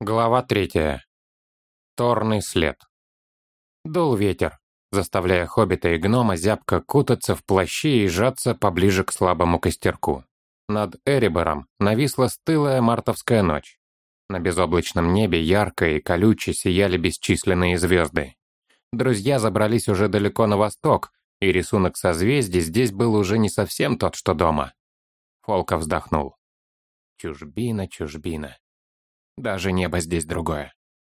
Глава 3. Торный след. Дул ветер, заставляя хоббита и гнома зябко кутаться в плащи и сжаться поближе к слабому костерку. Над Эребором нависла стылая мартовская ночь. На безоблачном небе ярко и колюче сияли бесчисленные звезды. Друзья забрались уже далеко на восток, и рисунок созвездий здесь был уже не совсем тот, что дома. Фолка вздохнул. Чужбина, чужбина. Даже небо здесь другое.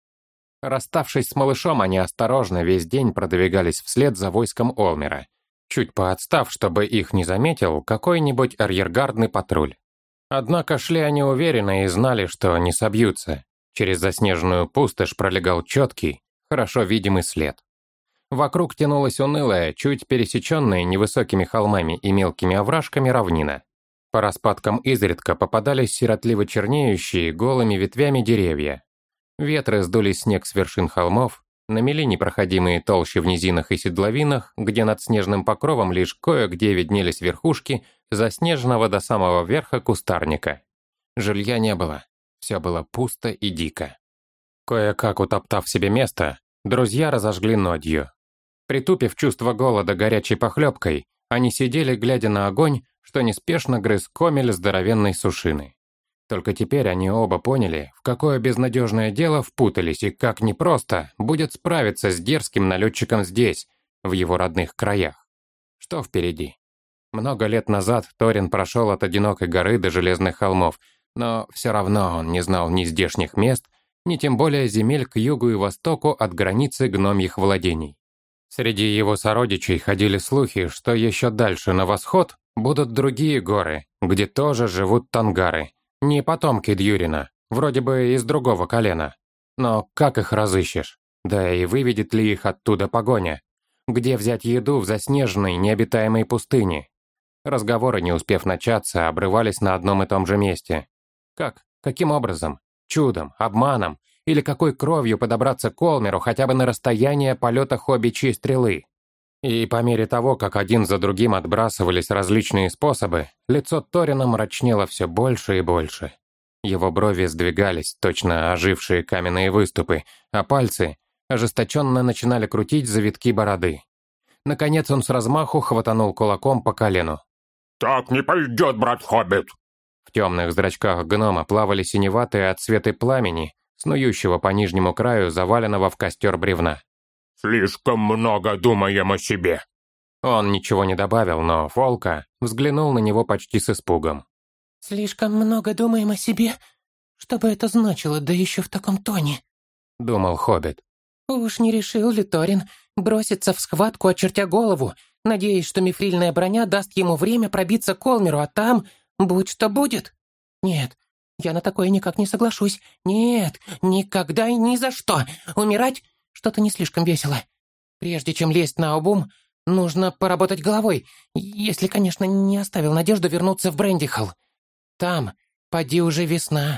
Расставшись с малышом, они осторожно весь день продвигались вслед за войском Олмера, чуть поотстав, чтобы их не заметил какой-нибудь арьергардный патруль. Однако шли они уверенно и знали, что не собьются. Через заснеженную пустошь пролегал четкий, хорошо видимый след. Вокруг тянулась унылая, чуть пересеченная невысокими холмами и мелкими овражками равнина. По распадкам изредка попадались сиротливо чернеющие голыми ветвями деревья. Ветры сдули снег с вершин холмов, намели непроходимые толщи в низинах и седловинах, где над снежным покровом лишь кое-где виднелись верхушки заснеженного до самого верха кустарника. Жилья не было, все было пусто и дико. Кое-как утоптав себе место, друзья разожгли нодью. Притупив чувство голода горячей похлебкой, они сидели, глядя на огонь, что неспешно грыз комель здоровенной сушины. Только теперь они оба поняли, в какое безнадежное дело впутались и как непросто будет справиться с дерзким налетчиком здесь, в его родных краях. Что впереди? Много лет назад Торин прошел от одинокой горы до железных холмов, но все равно он не знал ни здешних мест, ни тем более земель к югу и востоку от границы гномьих владений. Среди его сородичей ходили слухи, что еще дальше на восход будут другие горы, где тоже живут тангары, не потомки Дьюрина, вроде бы из другого колена. Но как их разыщешь? Да и выведет ли их оттуда погоня? Где взять еду в заснеженной, необитаемой пустыне? Разговоры, не успев начаться, обрывались на одном и том же месте. Как? Каким образом? Чудом? Обманом? Или какой кровью подобраться к Олмеру хотя бы на расстояние полета хоббичьей стрелы? И по мере того, как один за другим отбрасывались различные способы, лицо Торина мрачнело все больше и больше. Его брови сдвигались, точно ожившие каменные выступы, а пальцы ожесточенно начинали крутить завитки бороды. Наконец он с размаху хватанул кулаком по колену. «Так не пойдет, брат-хоббит!» В темных зрачках гнома плавали синеватые отсветы пламени, снующего по нижнему краю заваленного в костер бревна. «Слишком много думаем о себе!» Он ничего не добавил, но Фолка взглянул на него почти с испугом. «Слишком много думаем о себе? Что бы это значило, да еще в таком тоне?» — думал хоббит. «Уж не решил ли Торин броситься в схватку, очертя голову, надеясь, что мифрильная броня даст ему время пробиться к Олмеру, а там будь что будет? Нет, я на такое никак не соглашусь. Нет, никогда и ни за что. Умирать что-то не слишком весело. Прежде чем лезть на обум, нужно поработать головой, если, конечно, не оставил надежду вернуться в Брендихолл. Там, поди уже весна.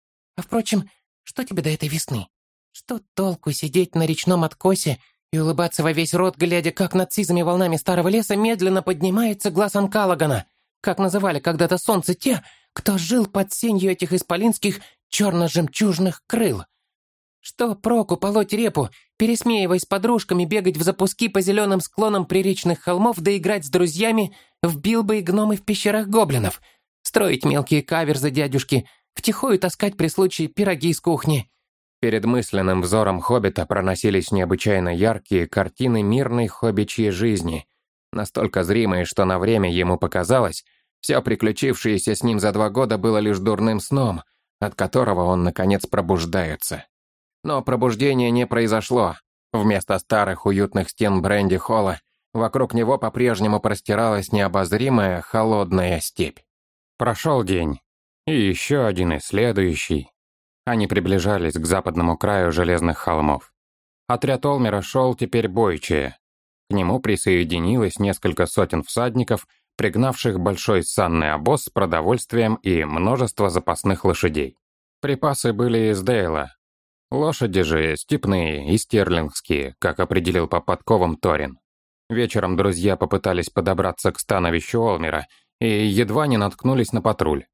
А впрочем, что тебе до этой весны? Что толку сидеть на речном откосе и улыбаться во весь рот, глядя, как над сизыми волнами старого леса медленно поднимается глаз Анкалагана, как называли когда-то солнце те, кто жил под сенью этих исполинских черно-жемчужных крыл? Что проку полоть репу, пересмеиваясь с подружками, бегать в запуски по зеленым склонам приречных холмов, да играть с друзьями в билбы и гномы в пещерах гоблинов, строить мелкие каверзы дядюшки, втихую таскать при случае пироги из кухни? Перед мысленным взором хоббита проносились необычайно яркие картины мирной хоббичьей жизни, настолько зримые, что на время ему показалось, все приключившееся с ним за 2 года было лишь дурным сном, от которого он, наконец, пробуждается. Но пробуждение не произошло. Вместо старых уютных стен Бренди-холла вокруг него по-прежнему простиралась необозримая холодная степь. Прошел день. И еще один, и следующий. Они приближались к западному краю железных холмов. Отряд Олмера шел теперь бойчее. К нему присоединилось несколько сотен всадников, пригнавших большой санный обоз с продовольствием и множество запасных лошадей. Припасы были из Дейла. Лошади же степные и стерлингские, как определил по подковам Торин. Вечером друзья попытались подобраться к становищу Олмера и едва не наткнулись на патруль.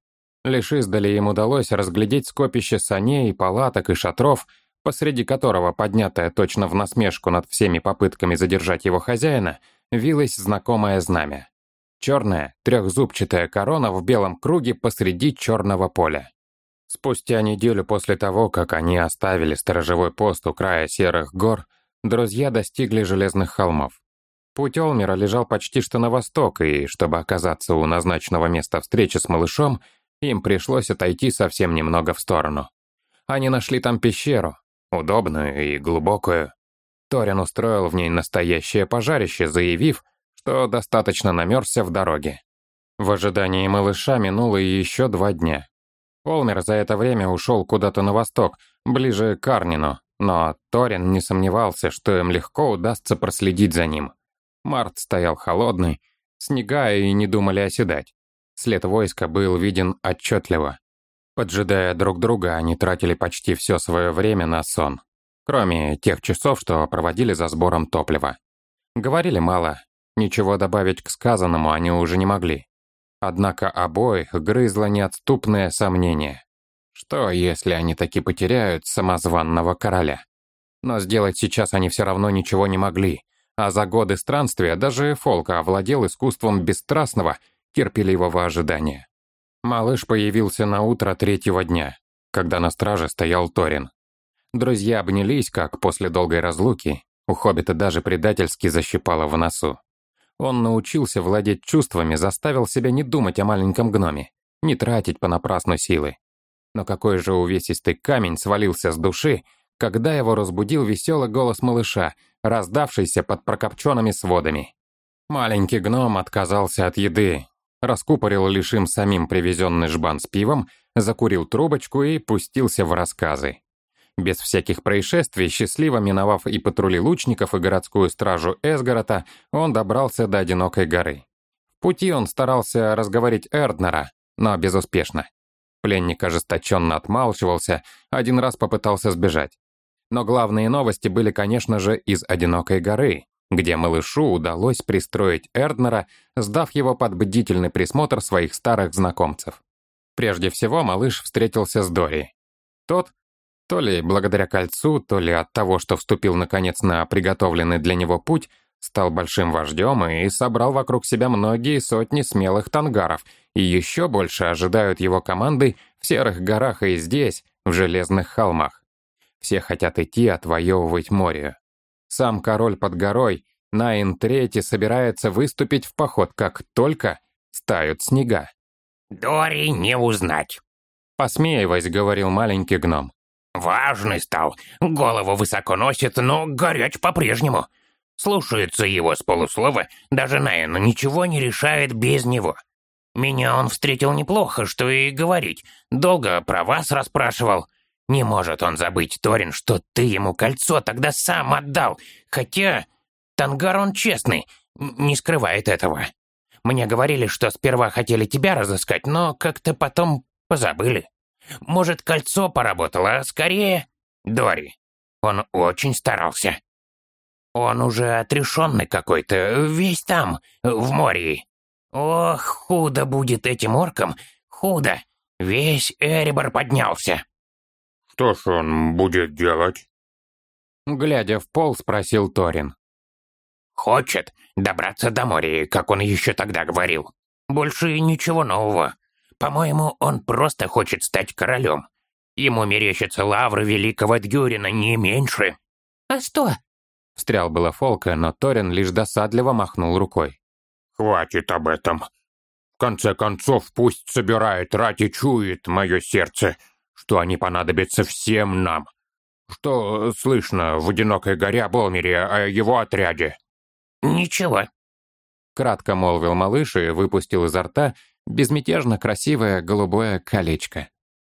Лишь издали им удалось разглядеть скопище саней, палаток и шатров, посреди которого, поднятая точно в насмешку над всеми попытками задержать его хозяина, вилось знакомое знамя. Черная, трехзубчатая корона в белом круге посреди черного поля. Спустя неделю после того, как они оставили сторожевой пост у края Серых гор, друзья достигли Железных холмов. Путь Олмера лежал почти что на восток, и, чтобы оказаться у назначенного места встречи с малышом, им пришлось отойти совсем немного в сторону. Они нашли там пещеру, удобную и глубокую. Торин устроил в ней настоящее пожарище, заявив, что достаточно намерзся в дороге. В ожидании малыша минуло еще 2 дня. Олмер за это время ушел куда-то на восток, ближе к Арнину, но Торин не сомневался, что им легко удастся проследить за ним. Март стоял холодный, снега и не думали оседать. След войска был виден отчетливо. Поджидая друг друга, они тратили почти все свое время на сон, кроме тех часов, что проводили за сбором топлива. Говорили мало, ничего добавить к сказанному они уже не могли. Однако обоих грызло неотступное сомнение. Что, если они таки потеряют самозванного короля? Но сделать сейчас они все равно ничего не могли, а за годы странствия даже Фолка овладел искусством бесстрастного, терпеливого ожидания. Малыш появился на утро 3-го дня, когда на страже стоял Торин. Друзья обнялись, как после долгой разлуки, у хоббита даже предательски защипало в носу. Он научился владеть чувствами, заставил себя не думать о маленьком гноме, не тратить понапрасну силы. Но какой же увесистый камень свалился с души, когда его разбудил веселый голос малыша, раздавшийся под прокопченными сводами. Маленький гном отказался от еды, раскупорил лишь им самим привезенный жбан с пивом, закурил трубочку и пустился в рассказы. Без всяких происшествий, счастливо миновав и патрули лучников, и городскую стражу Эсгорота, он добрался до Одинокой горы. В пути он старался разговорить Эрднера, но безуспешно. Пленник ожесточенно отмалчивался, один раз попытался сбежать. Но главные новости были, конечно же, из Одинокой горы, где малышу удалось пристроить Эрднера, сдав его под бдительный присмотр своих старых знакомцев. Прежде всего малыш встретился с Дори. Тот, то ли благодаря кольцу, то ли от того, что вступил наконец на приготовленный для него путь, стал большим вождем и собрал вокруг себя многие сотни смелых тангаров, и еще больше ожидают его команды в Серых горах и здесь, в Железных холмах. Все хотят идти отвоевывать море. Сам король под горой, Наин III, собирается выступить в поход, как только стают снега. «Дори не узнать», — посмеиваясь, говорил маленький гном. «Важный стал, голову высоко носит, но горяч по-прежнему. Слушается его с полуслова, даже Наину ничего не решает без него. Меня он встретил неплохо, что и говорить, долго про вас расспрашивал. Не может он забыть, Торин, что ты ему кольцо тогда сам отдал, хотя тангар он честный, не скрывает этого. Мне говорили, что сперва хотели тебя разыскать, но как-то потом позабыли. Может, кольцо поработало, а скорее Дори. Он очень старался. Он уже отрешенный какой-то, весь там, в море. Ох, худо будет этим оркам, худо. Весь Эребор поднялся». Что ж он будет делать? Глядя в пол, спросил Торин. «Хочет добраться до моря, как он еще тогда говорил. Больше ничего нового. По-моему, он просто хочет стать королем. Ему мерещатся лавры великого Дьюрина, не меньше». «А что?» — встрял было Фолка, но Торин лишь досадливо махнул рукой. Хватит об этом. В конце концов, пусть собирает рать и чует мое сердце, что они понадобятся всем нам. Что слышно в Одинокой горе об Олмере, о его отряде?» «Ничего», — кратко молвил малыш и выпустил изо рта безмятежно красивое голубое колечко.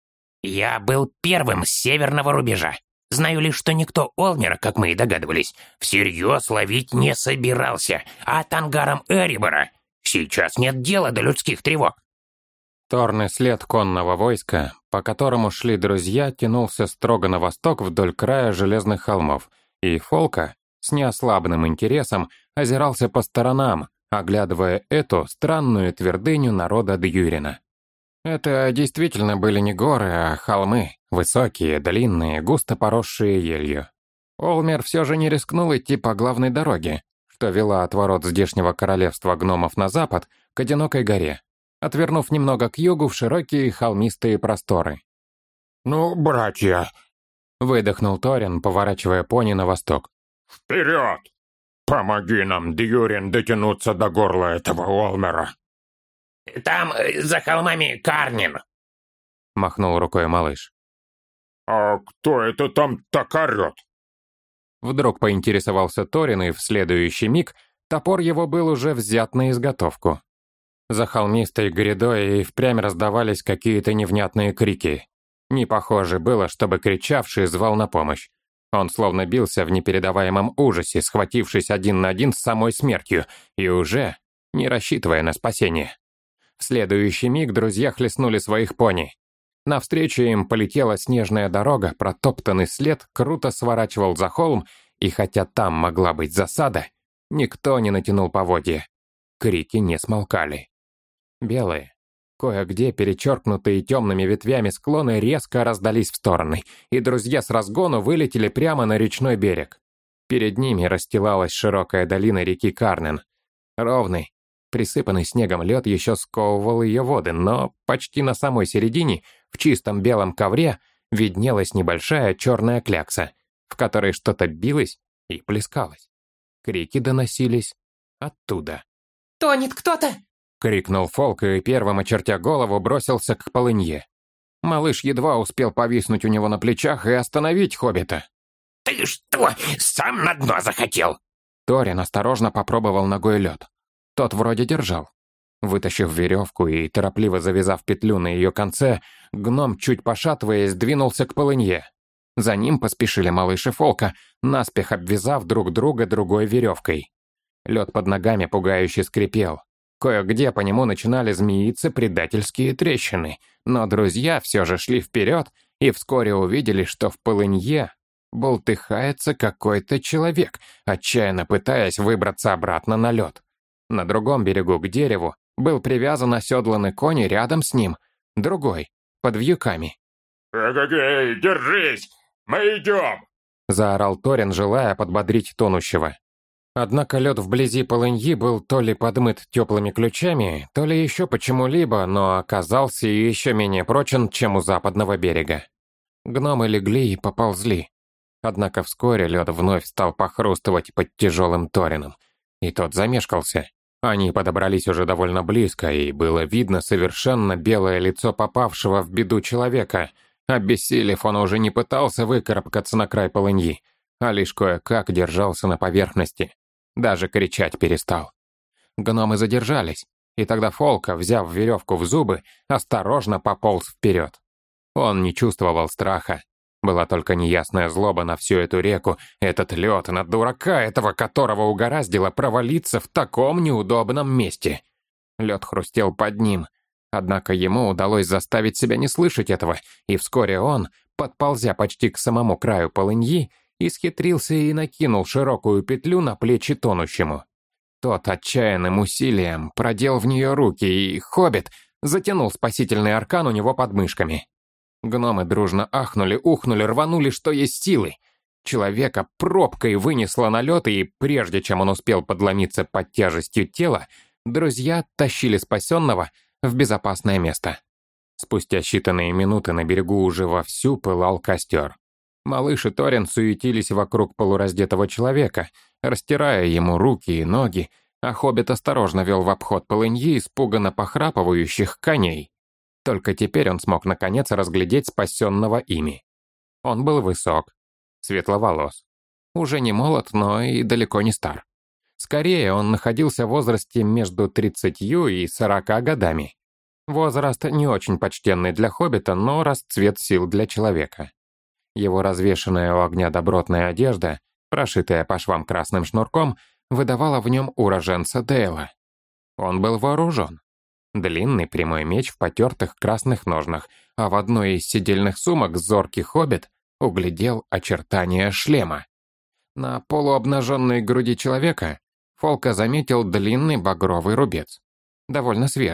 «Я был первым с северного рубежа. Знаю лишь, что никто Олмера, как мы и догадывались, всерьез ловить не собирался, а тангарам Эребора сейчас нет дела до людских тревог». Торный след конного войска, по которому шли друзья, тянулся строго на восток вдоль края Железных холмов, и Фолка с неослабным интересом озирался по сторонам, оглядывая эту странную твердыню народа Дьюрина. Это действительно были не горы, а холмы, высокие, длинные, густо поросшие елью. Олмер все же не рискнул идти по главной дороге, что вела от ворот здешнего королевства гномов на запад к одинокой горе, отвернув немного к югу в широкие холмистые просторы. «Ну, братья!» — выдохнул Торин, поворачивая пони на восток. «Вперед! Помоги нам, Дьюрин, дотянуться до горла этого Олмера!» Там, за холмами, Карнин!» — махнул рукой малыш. «А кто это там так орёт?» Вдруг поинтересовался Торин, и в следующий миг топор его был уже взят на изготовку. За холмистой грядой и впрямь раздавались какие-то невнятные крики. Не похоже было, чтобы кричавший звал на помощь. Он словно бился в непередаваемом ужасе, схватившись один на один с самой смертью, и уже не рассчитывая на спасение. В следующий миг друзья хлестнули своих пони. Навстречу им полетела снежная дорога, протоптанный след круто сворачивал за холм, и хотя там могла быть засада, никто не натянул поводья. Крики не смолкали. Белые, кое-где перечеркнутые темными ветвями склоны резко раздались в стороны, и друзья с разгону вылетели прямо на речной берег. Перед ними расстилалась широкая долина реки Карнен. Ровный, присыпанный снегом лед еще сковывал ее воды, но почти на самой середине, в чистом белом ковре, виднелась небольшая черная клякса, в которой что-то билось и плескалось. Крики доносились оттуда. «Тонет кто-то!» — крикнул Фолк и первым, очертя голову, бросился к полынье. Малыш едва успел повиснуть у него на плечах и остановить хоббита. «Ты что, сам на дно захотел?» Торин осторожно попробовал ногой лед. Тот вроде держал. Вытащив веревку и торопливо завязав петлю на ее конце, гном, чуть пошатываясь, двинулся к полынье. За ним поспешили малыш и Фолка, наспех обвязав друг друга другой веревкой. Лед под ногами пугающе скрипел. Кое-где по нему начинали змеиться предательские трещины, но друзья все же шли вперед и вскоре увидели, что в полынье бултыхается какой-то человек, отчаянно пытаясь выбраться обратно на лед. На другом берегу к дереву был привязан оседланный конь, и рядом с ним другой, под вьюками. «Эгегей, держись! Мы идем!» — заорал Торин, желая подбодрить тонущего. Однако лед вблизи полыньи был то ли подмыт теплыми ключами, то ли еще почему-либо, но оказался еще менее прочен, чем у западного берега. Гномы легли и поползли. Однако вскоре лед вновь стал похрустывать под тяжелым Торином, и тот замешкался. Они подобрались уже довольно близко, и было видно совершенно белое лицо попавшего в беду человека. Обессилев, он уже не пытался выкарабкаться на край полыньи, а лишь кое-как держался на поверхности. Даже кричать перестал. Гномы задержались, и тогда Фолка, взяв веревку в зубы, осторожно пополз вперед. Он не чувствовал страха. Была только неясная злоба на всю эту реку, этот лед, на дурака этого, которого угораздило провалиться в таком неудобном месте. Лед хрустел под ним, однако ему удалось заставить себя не слышать этого, и вскоре он, подползя почти к самому краю полыньи, исхитрился и накинул широкую петлю на плечи тонущему. Тот отчаянным усилием продел в нее руки, и хоббит затянул спасительный аркан у него под мышками. Гномы дружно ахнули, ухнули, рванули, что есть силы. Человека пробкой вынесло на лед, и прежде чем он успел подломиться под тяжестью тела, друзья тащили спасенного в безопасное место. Спустя считанные минуты на берегу уже вовсю пылал костер. Малыш и Торин суетились вокруг полураздетого человека, растирая ему руки и ноги, а хоббит осторожно вел в обход полыньи испуганно похрапывающих коней. Только теперь он смог наконец разглядеть спасенного ими. Он был высок, светловолос, уже не молод, но и далеко не стар. Скорее, он находился в возрасте между 30 и 40 годами. Возраст не очень почтенный для хоббита, но расцвет сил для человека. Его развешанная у огня добротная одежда, прошитая по швам красным шнурком, выдавала в нем уроженца Дейла. Он был вооружен. Длинный прямой меч в потертых красных ножнах, а в одной из седельных сумок зоркий хоббит углядел очертания шлема. На полуобнаженной груди человека Фолка заметил длинный багровый рубец, довольно свежий,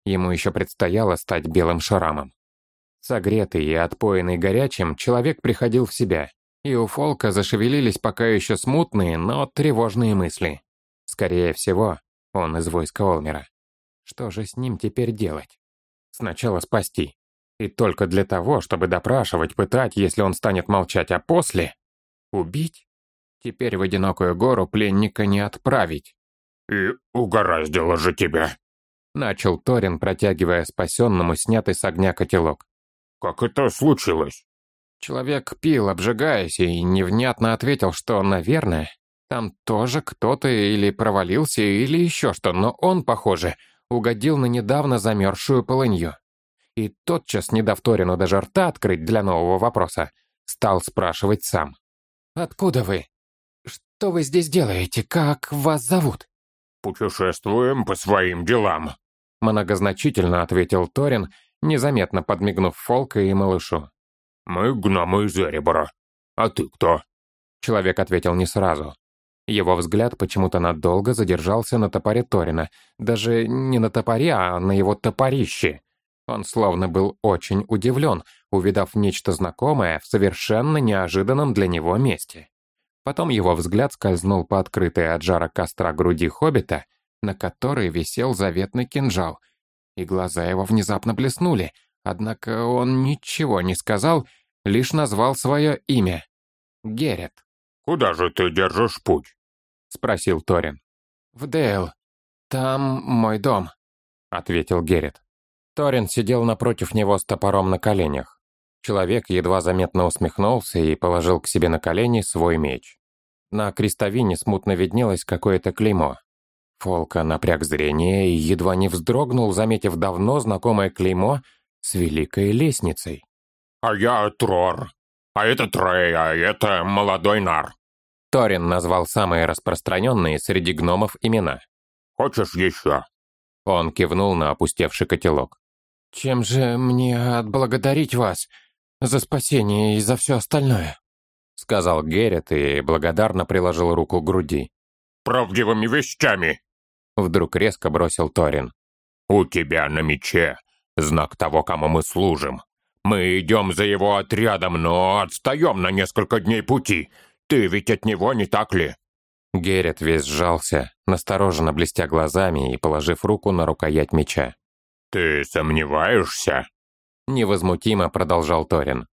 Ему еще предстояло стать белым шрамом. Согретый и отпоенный горячим, человек приходил в себя, и у Фолка зашевелились пока еще смутные, но тревожные мысли. Скорее всего, он из войска Олмера. Что же с ним теперь делать? Сначала спасти. И только для того, чтобы допрашивать, пытать, если он станет молчать, а после убить? Теперь в одинокую гору пленника не отправить. «И угораздило же тебя!» Начал Торин, протягивая спасенному снятый с огня котелок. «Как это случилось?» Человек пил, обжигаясь, и невнятно ответил, что, наверное, там тоже кто-то или провалился, или еще что, но он, похоже, угодил на недавно замерзшую полынью. И тотчас, не дав Торину даже рта открыть для нового вопроса, стал спрашивать сам. «Откуда вы? Что вы здесь делаете? Как вас зовут?» «Путешествуем по своим делам», — многозначительно ответил Торин, незаметно подмигнув Фолка и малышу. «Мы гномы из Эребора. А ты кто?» Человек ответил не сразу. Его взгляд почему-то надолго задержался на топоре Торина. Даже не на топоре, а на его топорище. Он словно был очень удивлен, увидав нечто знакомое в совершенно неожиданном для него месте. Потом его взгляд скользнул по открытой от жара костра груди хоббита, на которой висел заветный кинжал, и глаза его внезапно блеснули, однако он ничего не сказал, лишь назвал свое имя — Герет. «Куда же ты держишь путь?» — спросил Торин. «В Дейл. Там мой дом», — ответил Герет. Торин сидел напротив него с топором на коленях. Человек едва заметно усмехнулся и положил к себе на колени свой меч. На крестовине смутно виднелось какое-то клеймо. Фолка напряг зрение и едва не вздрогнул, заметив давно знакомое клеймо с великой лестницей. «А я Трор, а это Трей, а это молодой нар». Торин назвал самые распространенные среди гномов имена. «Хочешь еще?» Он кивнул на опустевший котелок. «Чем же мне отблагодарить вас за спасение и за все остальное?» — сказал Герет и благодарно приложил руку к груди. «Правдивыми вещами!» — вдруг резко бросил Торин. «У тебя на мече знак того, кому мы служим. Мы идем за его отрядом, но отстаем на несколько дней пути. Ты ведь от него, не так ли?» Герет весь сжался, настороженно блестя глазами и положив руку на рукоять меча. «Ты сомневаешься?» — невозмутимо продолжал Торин.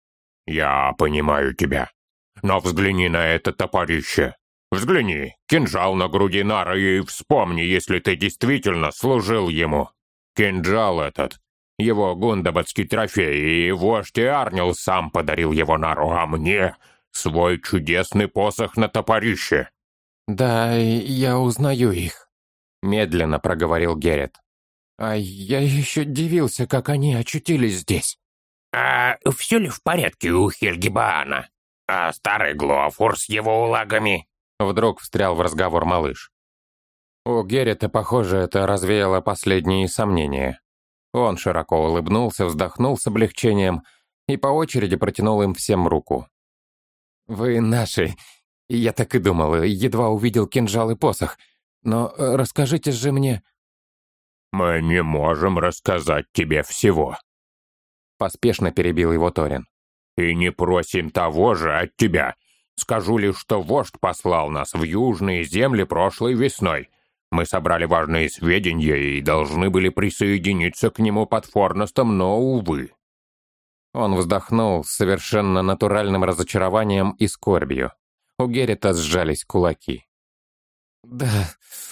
«Я понимаю тебя. Но взгляни на это топорище. Взгляни, кинжал на груди нара, и вспомни, если ты действительно служил ему. Кинжал этот — его гундабадский трофей, и вождь Арнил сам подарил его нару, а мне — свой чудесный посох на топорище». «Да, я узнаю их», — медленно проговорил Герет. «А я еще дивился, как они очутились здесь». «А все ли в порядке у Хельгибаана? А старый Глофур с его улагами?» Вдруг встрял в разговор малыш. У Герета, похоже, это развеяло последние сомнения. Он широко улыбнулся, вздохнул с облегчением и по очереди протянул им всем руку. «Вы наши. Я так и думал, едва увидел кинжал и посох. Но расскажите же мне...» «Мы не можем рассказать тебе всего», — поспешно перебил его Торин. «И не просим того же от тебя. Скажу лишь, что вождь послал нас в южные земли прошлой весной. Мы собрали важные сведения и должны были присоединиться к нему под Форнестом, но, увы». Он вздохнул с совершенно натуральным разочарованием и скорбью. У Герета сжались кулаки. «Да,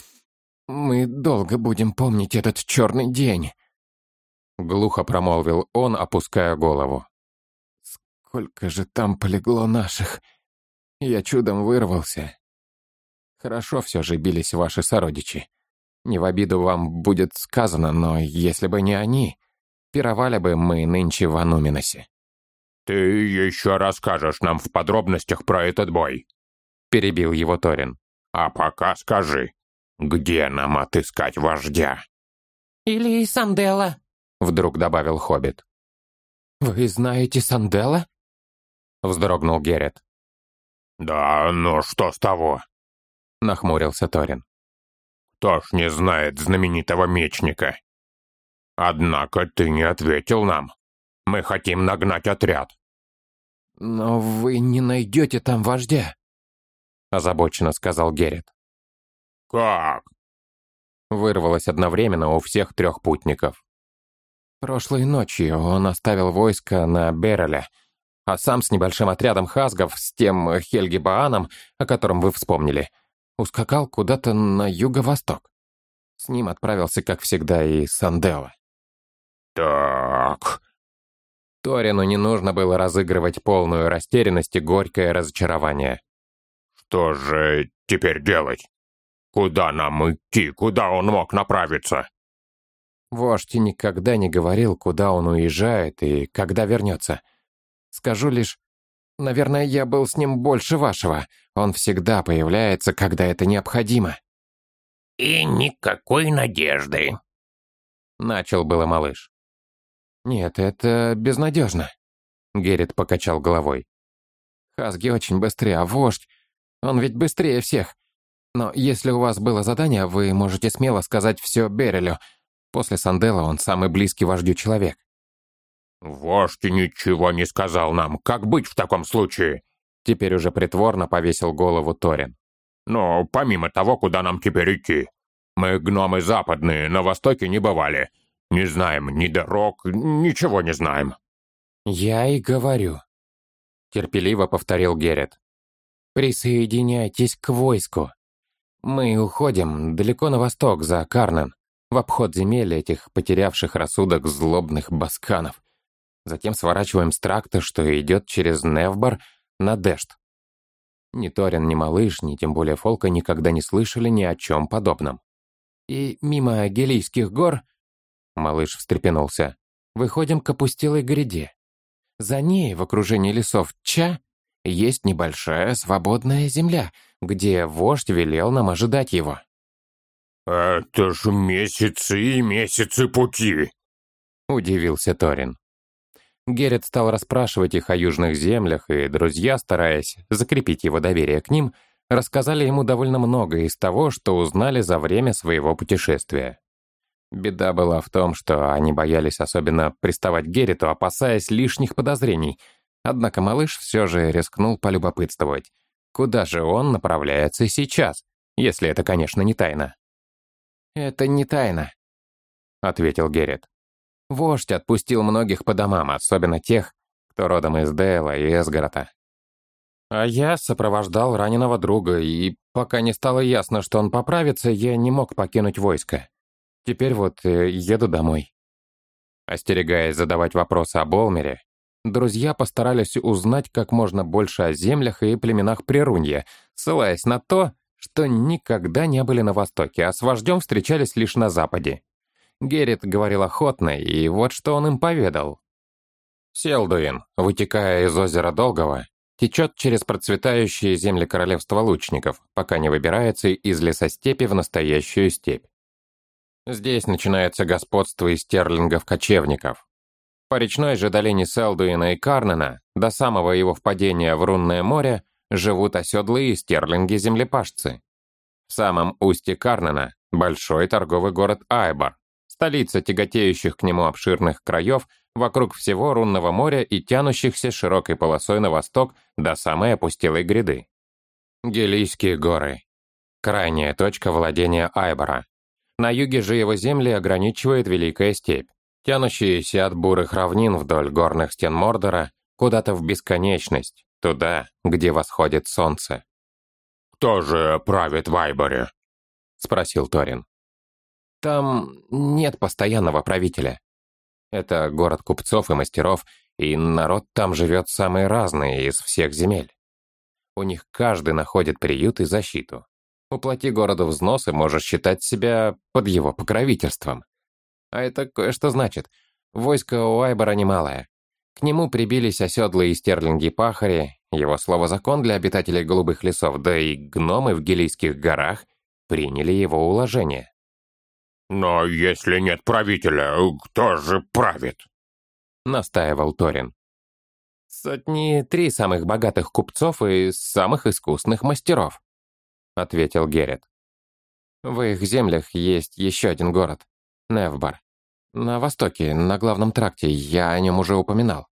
мы долго будем помнить этот черный день», — глухо промолвил он, опуская голову. «Сколько же там полегло наших! Я чудом вырвался. Хорошо все же бились ваши сородичи. Не в обиду вам будет сказано, но если бы не они, пировали бы мы нынче в Ануминосе». «Ты еще расскажешь нам в подробностях про этот бой», — перебил его Торин. «А пока скажи, где нам отыскать вождя?» «Или Санделла», — вдруг добавил хоббит. «Вы знаете Санделла?» — вздрогнул Герет. «Да, но что с того?» — нахмурился Торин. «Кто ж не знает знаменитого мечника?» Однако ты не ответил нам. Мы хотим нагнать отряд». «Но вы не найдете там вождя», — озабоченно сказал Геррит. «Как?» Вырвалось одновременно у всех трех путников. Прошлой ночью он оставил войско на Береле, а сам с небольшим отрядом хазгов, с тем Хельги-Бааном, о котором вы вспомнили, ускакал куда-то на юго-восток. С ним отправился, как всегда, и Санделла. «Так...» Торину не нужно было разыгрывать полную растерянность и горькое разочарование. «Что же теперь делать? Куда нам идти? Куда он мог направиться?» Вождь никогда не говорил, куда он уезжает и когда вернется. Скажу лишь, наверное, я был с ним больше вашего. Он всегда появляется, когда это необходимо. «И никакой надежды», — начал было малыш. «Нет, это безнадежно», — Геррит покачал головой. «Хазги очень быстрее, а вождь, он ведь быстрее всех. Но если у вас было задание, вы можете смело сказать все Берелю. После Санделла он самый близкий вождю человек». «Вождь ничего не сказал нам. Как быть в таком случае?» Теперь уже притворно повесил голову Торин. «Но помимо того, куда нам теперь идти. Мы гномы западные, на востоке не бывали. Не знаем ни дорог, ничего не знаем». «Я и говорю», — терпеливо повторил Геррит. «Присоединяйтесь к войску. Мы уходим далеко на восток, за Карнен, в обход земель этих потерявших рассудок злобных басканов. Затем сворачиваем с тракта, что идет через Невбар на Дешт. Ни Торин, ни малыш, ни тем более Фолка никогда не слышали ни о чем подобном. И мимо Гелийских гор, малыш встрепенулся, выходим к опустелой гряде. За ней, в окружении лесов Ча, есть небольшая свободная земля, где вождь велел нам ожидать его». «Это ж месяцы и месяцы пути!» — удивился Торин. Геррит стал расспрашивать их о южных землях, и друзья, стараясь закрепить его доверие к ним, рассказали ему довольно много из того, что узнали за время своего путешествия. Беда была в том, что они боялись особенно приставать к Герриту, опасаясь лишних подозрений, однако малыш все же рискнул полюбопытствовать, куда же он направляется сейчас, если это, конечно, не тайна. «Это не тайна», — ответил Геррит. «Вождь отпустил многих по домам, особенно тех, кто родом из Дейла и Эсгарота. А я сопровождал раненого друга, и пока не стало ясно, что он поправится, я не мог покинуть войско. Теперь вот еду домой». Остерегаясь задавать вопросы об Олмере, друзья постарались узнать как можно больше о землях и племенах Прирунья, ссылаясь на то, что никогда не были на Востоке, а с вождем встречались лишь на Западе. Геррит говорил охотно, и вот что он им поведал. Селдуин, вытекая из озера Долгого, течет через процветающие земли королевства лучников, пока не выбирается из лесостепи в настоящую степь. Здесь начинается господство из стерлингов-кочевников. По речной же долине Селдуина и Карнена, до самого его впадения в Рунное море, живут оседлые стерлинги-землепашцы. В самом устье Карнена – большой торговый город Айбар, столица тяготеющих к нему обширных краев вокруг всего Рунного моря и тянущихся широкой полосой на восток до самой опустелой гряды. Гелийские горы – крайняя точка владения Айбара. На юге же его земли ограничивает Великая степь, тянущаяся от бурых равнин вдоль горных стен Мордора куда-то в бесконечность, туда, где восходит солнце. «Кто же правит в Айборе?» — спросил Торин. «Там нет постоянного правителя. Это город купцов и мастеров, и народ там живет самый разный из всех земель. У них каждый находит приют и защиту. Уплати городу взносы, можешь считать себя под его покровительством. А это кое-что значит. Войско у Айбора немалое. К нему прибились оседлые стерлинги-пахари, его слово закон для обитателей голубых лесов, да и гномы в Гелийских горах приняли его уложение». «Но если нет правителя, кто же правит?» — настаивал Торин. «Сотни 3 самых богатых купцов и самых искусных мастеров», — ответил Геррит. «В их землях есть еще один город — Невбар. На востоке, на главном тракте, я о нем уже упоминал.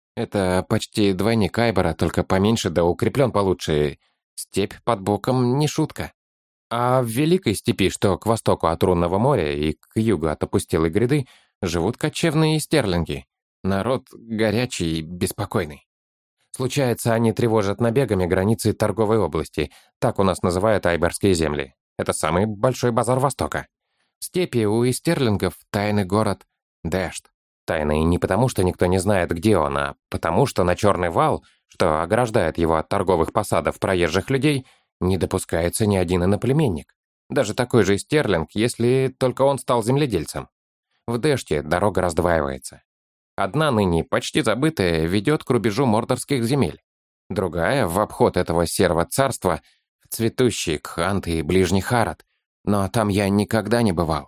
Это почти двойник Айбора, только поменьше да укреплен получше. Степь под боком не шутка. А в Великой степи, что к востоку от Рунного моря и к югу от опустелой гряды, живут кочевные стерлинги. Народ горячий и беспокойный. Случается, они тревожат набегами границы торговой области. Так у нас называют айборские земли. Это самый большой базар Востока. В степи у истерлингов тайный город Дэшт. Тайный не потому, что никто не знает, где он, а потому, что на Черный вал, что ограждает его от торговых посадов проезжих людей, не допускается ни один иноплеменник. Даже такой же стерлинг, если только он стал земледельцем. В Дэште дорога раздваивается. Одна ныне почти забытая ведет к рубежу мордорских земель. Другая — в обход этого серого царства, в цветущий Кхант и Ближний Харат. Но там я никогда не бывал.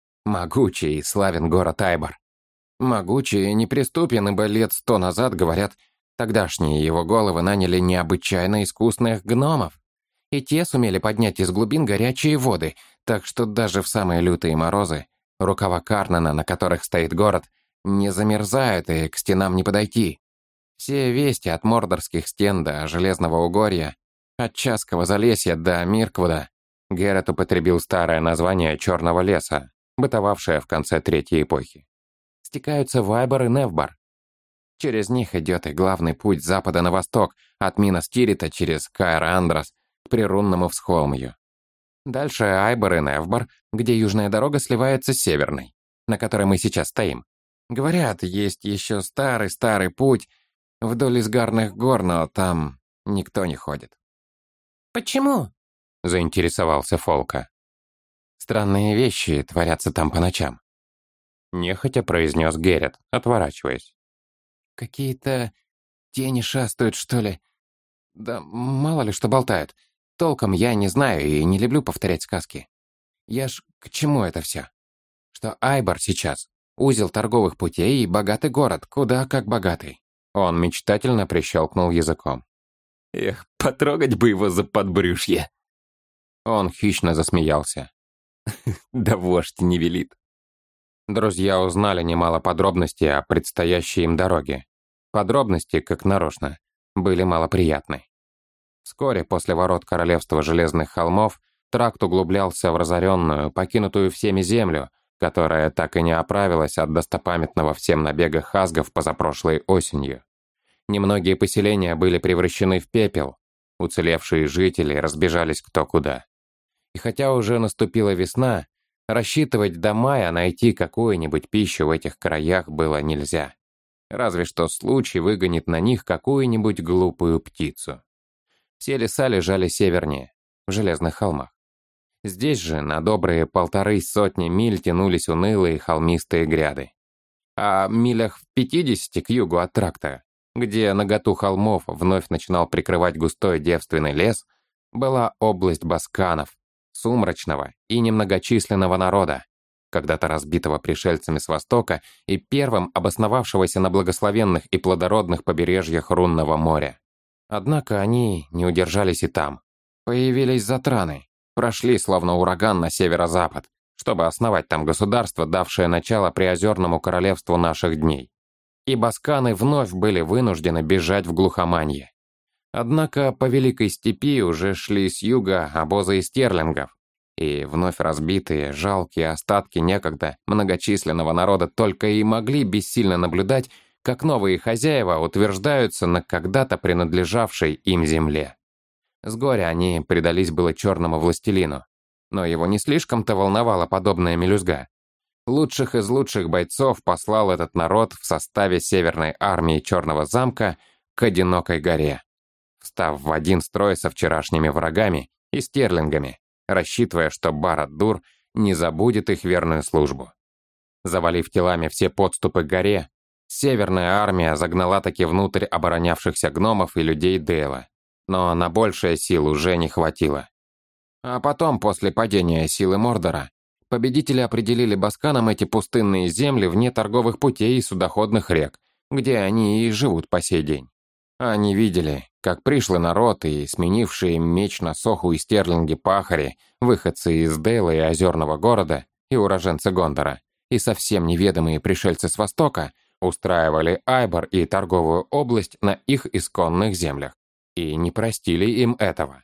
Могучий и славен город Айбор. Могучий и неприступен, ибо лет 100 назад, говорят, тогдашние его головы наняли необычайно искусных гномов. И те сумели поднять из глубин горячие воды, так что даже в самые лютые морозы рукава Карнана, на которых стоит город, не замерзают и к стенам не подойти. Все вести от мордорских стен до Железного угорья, от Чаского Залесья до Мирквуда, Герет употребил старое название Черного леса, бытовавшее в конце Третьей эпохи, стекаются в Айбор и Невбор. Через них идет и главный путь с запада на восток, от Минас-Тирита через Каэр-Андрос к Прирунному всхолмью. Дальше Айбор и Невбор, где южная дорога сливается с северной, на которой мы сейчас стоим. Говорят, есть еще старый путь вдоль изгарных гор, но там никто не ходит. «Почему?» — заинтересовался Фолка. «Странные вещи творятся там по ночам», — нехотя произнес Герет, отворачиваясь. «Какие-то тени шастают, что ли? Да мало ли что болтают. Толком я не знаю и не люблю повторять сказки. Я ж к чему это все? Что Айбор сейчас узел торговых путей и богатый город, куда как богатый». Он мечтательно прищелкнул языком. «Эх, потрогать бы его за подбрюшье!» Он хищно засмеялся. «Да вождь не велит». Друзья узнали немало подробностей о предстоящей им дороге. Подробности, как нарочно, были малоприятны. Вскоре после ворот королевства Железных холмов тракт углублялся в разоренную, покинутую всеми землю, которая так и не оправилась от достопамятного всем набега хазгов позапрошлой осенью. Немногие поселения были превращены в пепел, уцелевшие жители разбежались кто куда. И хотя уже наступила весна, рассчитывать до мая найти какую-нибудь пищу в этих краях было нельзя. Разве что случай выгонит на них какую-нибудь глупую птицу. Все леса лежали севернее, в Железных холмах. Здесь же на добрые 1,5 миль тянулись унылые холмистые гряды. А милях в 50 к югу от тракта, где наготу холмов вновь начинал прикрывать густой девственный лес, была область басканов, сумрачного и немногочисленного народа, когда-то разбитого пришельцами с востока и первым обосновавшегося на благословенных и плодородных побережьях Рунного моря. Однако они не удержались и там. Появились затраны, прошли словно ураган на северо-запад, чтобы основать там государство, давшее начало приозерному королевству наших дней. И басканы вновь были вынуждены бежать в глухоманье. Однако по Великой степи уже шли с юга обозы из стерлингов, и вновь разбитые, жалкие остатки некогда многочисленного народа только и могли бессильно наблюдать, как новые хозяева утверждаются на когда-то принадлежавшей им земле. С горя они предались было черному властелину, но его не слишком-то волновала подобная мелюзга. Лучших из лучших бойцов послал этот народ в составе Северной армии Черного замка к Одинокой горе, встав в один строй со вчерашними врагами и стерлингами, рассчитывая, что Барад-дур не забудет их верную службу. Завалив телами все подступы к горе, Северная армия загнала таки внутрь оборонявшихся гномов и людей Дейла, но на большее сил уже не хватило. А потом, после падения силы Мордора, победители определили басканам эти пустынные земли вне торговых путей и судоходных рек, где они и живут по сей день. Они видели, как пришлый народ и сменившие меч на соху и стерлинги пахари, выходцы из Дейла и озерного города и уроженцы Гондора, и совсем неведомые пришельцы с Востока устраивали Айбор и торговую область на их исконных землях, и не простили им этого.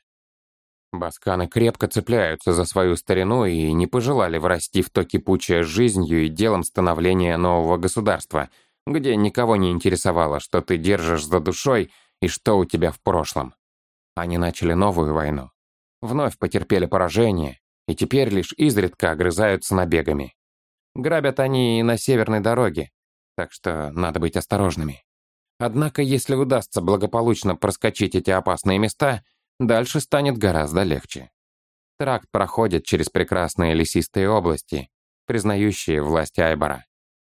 Басканы крепко цепляются за свою старину и не пожелали врасти в то кипучее жизнью и делом становления нового государства, где никого не интересовало, что ты держишь за душой и что у тебя в прошлом. Они начали новую войну. Вновь потерпели поражение, и теперь лишь изредка огрызаются набегами. Грабят они и на северной дороге, так что надо быть осторожными. Однако, если удастся благополучно проскочить эти опасные места, дальше станет гораздо легче. Тракт проходит через прекрасные лесистые области, признающие власть Айбора.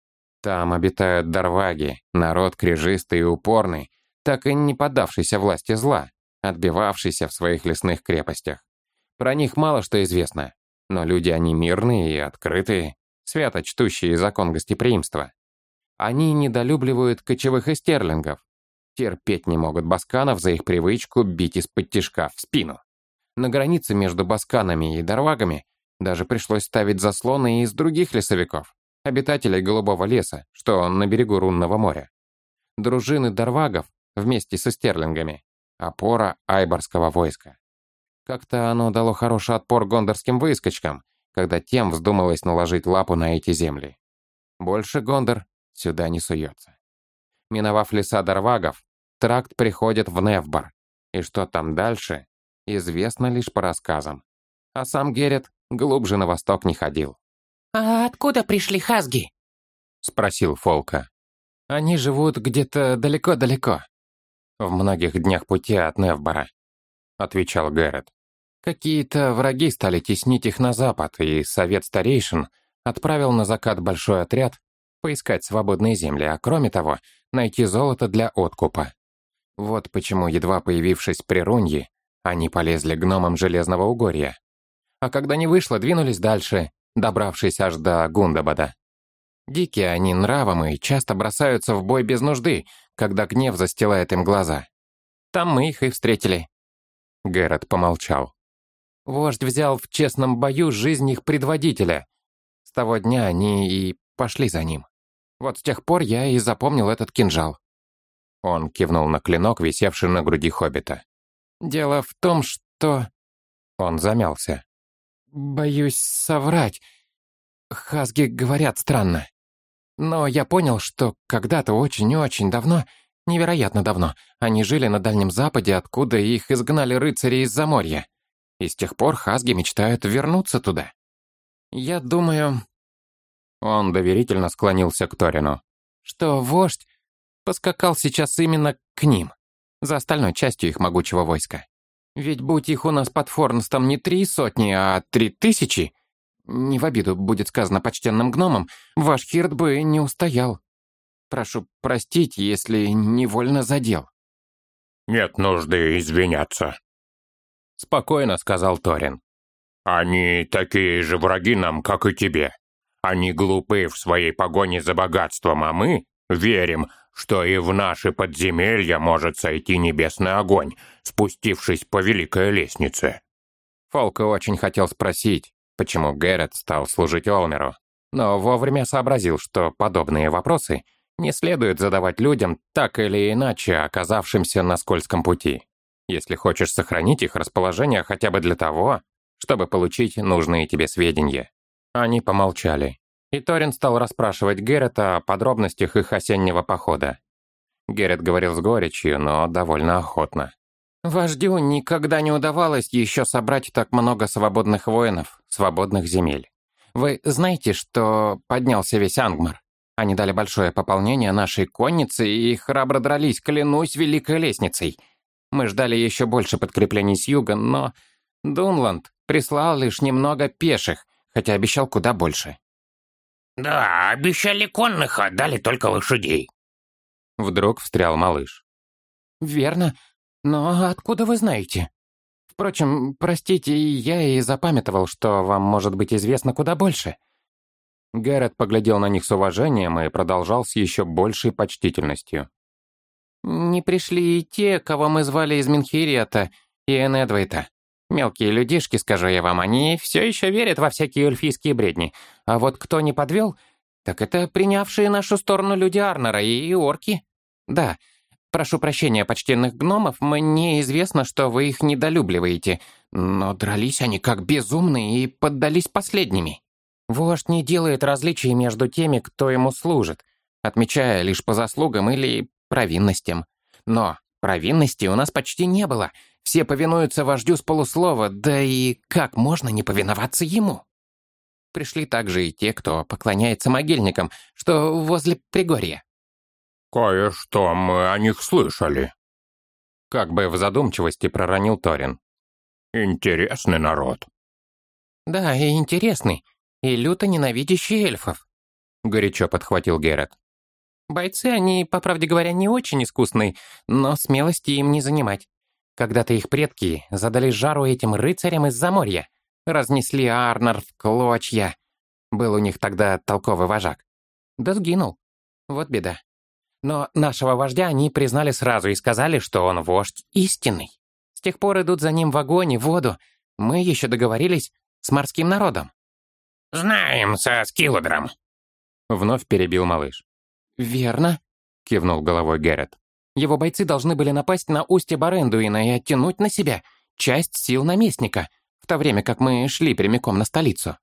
Там обитают дарваги, народ крежистый и упорный, так и не поддавшийся власти зла, отбивавшийся в своих лесных крепостях. Про них мало что известно, но люди они мирные и открытые, свято чтущие закон гостеприимства. Они недолюбливают кочевых и стерлингов, терпеть не могут басканов за их привычку бить из-под тишка в спину. На границе между басканами и дарвагами даже пришлось ставить заслоны из других лесовиков, обитателей Голубого леса, что на берегу Рунного моря. Дружины дарвагов вместе со стерлингами — опора айборского войска. Как-то оно дало хороший отпор гондорским выскочкам, когда тем вздумалось наложить лапу на эти земли. Больше Гондор сюда не суется. Миновав леса дарвагов, тракт приходит в Невбор, и что там дальше, известно лишь по рассказам. А сам Герет глубже на восток не ходил. «А откуда пришли хазги?» — спросил Фолка. «Они живут где-то далеко-далеко, в многих днях пути от Невбора», — отвечал Герет. «Какие-то враги стали теснить их на запад, и совет старейшин отправил на закат большой отряд поискать свободные земли, а кроме того, найти золото для откупа. Вот почему, едва появившись при Рунье, они полезли гномам Железного Угорья. А когда не вышло, двинулись дальше, добравшись аж до Гундабада. Дикие они нравом и часто бросаются в бой без нужды, когда гнев застилает им глаза. Там мы их и встретили». Герет помолчал. «Вождь взял в честном бою жизнь их предводителя. С того дня они и пошли за ним. Вот с тех пор я и запомнил этот кинжал». Он кивнул на клинок, висевший на груди хоббита. «Дело в том, что...» Он замялся. «Боюсь соврать. Хазги говорят странно. Но я понял, что когда-то очень-очень давно, невероятно давно, они жили на Дальнем Западе, откуда их изгнали рыцари из-за моря. И с тех пор хазги мечтают вернуться туда. Я думаю...» Он доверительно склонился к Торину. «Что вождь поскакал сейчас именно к ним, за остальной частью их могучего войска. Ведь будь их у нас под Форнстом не 300, а 3000, не в обиду будет сказано почтенным гномам, ваш Хирд бы не устоял. Прошу простить, если невольно задел». «Нет нужды извиняться», — спокойно сказал Торин. «Они такие же враги нам, как и тебе. Они глупы в своей погоне за богатством, а мы верим, что и в наши подземелья может сойти небесный огонь, спустившись по великой лестнице». Фолка очень хотел спросить, почему Герет стал служить Олмеру, но вовремя сообразил, что подобные вопросы не следует задавать людям, так или иначе оказавшимся на скользком пути, если хочешь сохранить их расположение хотя бы для того, чтобы получить нужные тебе сведения. Они помолчали, и Торин стал расспрашивать Герета о подробностях их осеннего похода. Герет говорил с горечью, но довольно охотно. «Вождю никогда не удавалось еще собрать так много свободных воинов, свободных земель. Вы знаете, что поднялся весь Ангмар? Они дали большое пополнение нашей коннице и храбро дрались, клянусь, великой лестницей. Мы ждали еще больше подкреплений с юга, но Дунланд прислал лишь немного пеших, хотя обещал куда больше». «Да, обещали конных, а дали только лошадей». Вдруг встрял малыш. «Верно, но откуда вы знаете? Впрочем, простите, я и запамятовал, что вам может быть известно куда больше». Герет поглядел на них с уважением и продолжал с еще большей почтительностью. «Не пришли и те, кого мы звали из Менхириата и Энедвейта. Мелкие людишки, скажу я вам, они все еще верят во всякие эльфийские бредни. А вот кто не подвел, Так это принявшие нашу сторону люди Арнора и орки. Да, прошу прощения, почтенных гномов, мне известно, что вы их недолюбливаете, но дрались они как безумные и поддались последними. Вождь не делает различий между теми, кто ему служит, отмечая лишь по заслугам или провинностям. Но провинностей у нас почти не было. Все повинуются вождю с полуслова, да и как можно не повиноваться ему? Пришли также и те, кто поклоняется могильникам, что возле Пригорья. «Кое-что мы о них слышали», — как бы в задумчивости проронил Торин. «Интересный народ». «Да, и интересный, и люто ненавидящий эльфов», — горячо подхватил Герет. «Бойцы они, по правде говоря, не очень искусные, но смелости им не занимать. Когда-то их предки задали жару этим рыцарям из Заморья, разнесли Арнор в клочья. Был у них тогда толковый вожак. Да сгинул. Вот беда. Но нашего вождя они признали сразу и сказали, что он вождь истинный. С тех пор идут за ним в огонь и воду. Мы еще договорились с морским народом». «Знаем со Скилодром», — вновь перебил малыш. «Верно», — кивнул головой Герет. «Его бойцы должны были напасть на устье Барендуина и оттянуть на себя часть сил наместника, в то время как мы шли прямиком на столицу».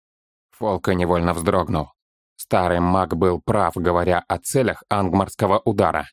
Фолка невольно вздрогнул. Старый маг был прав, говоря о целях ангмарского удара.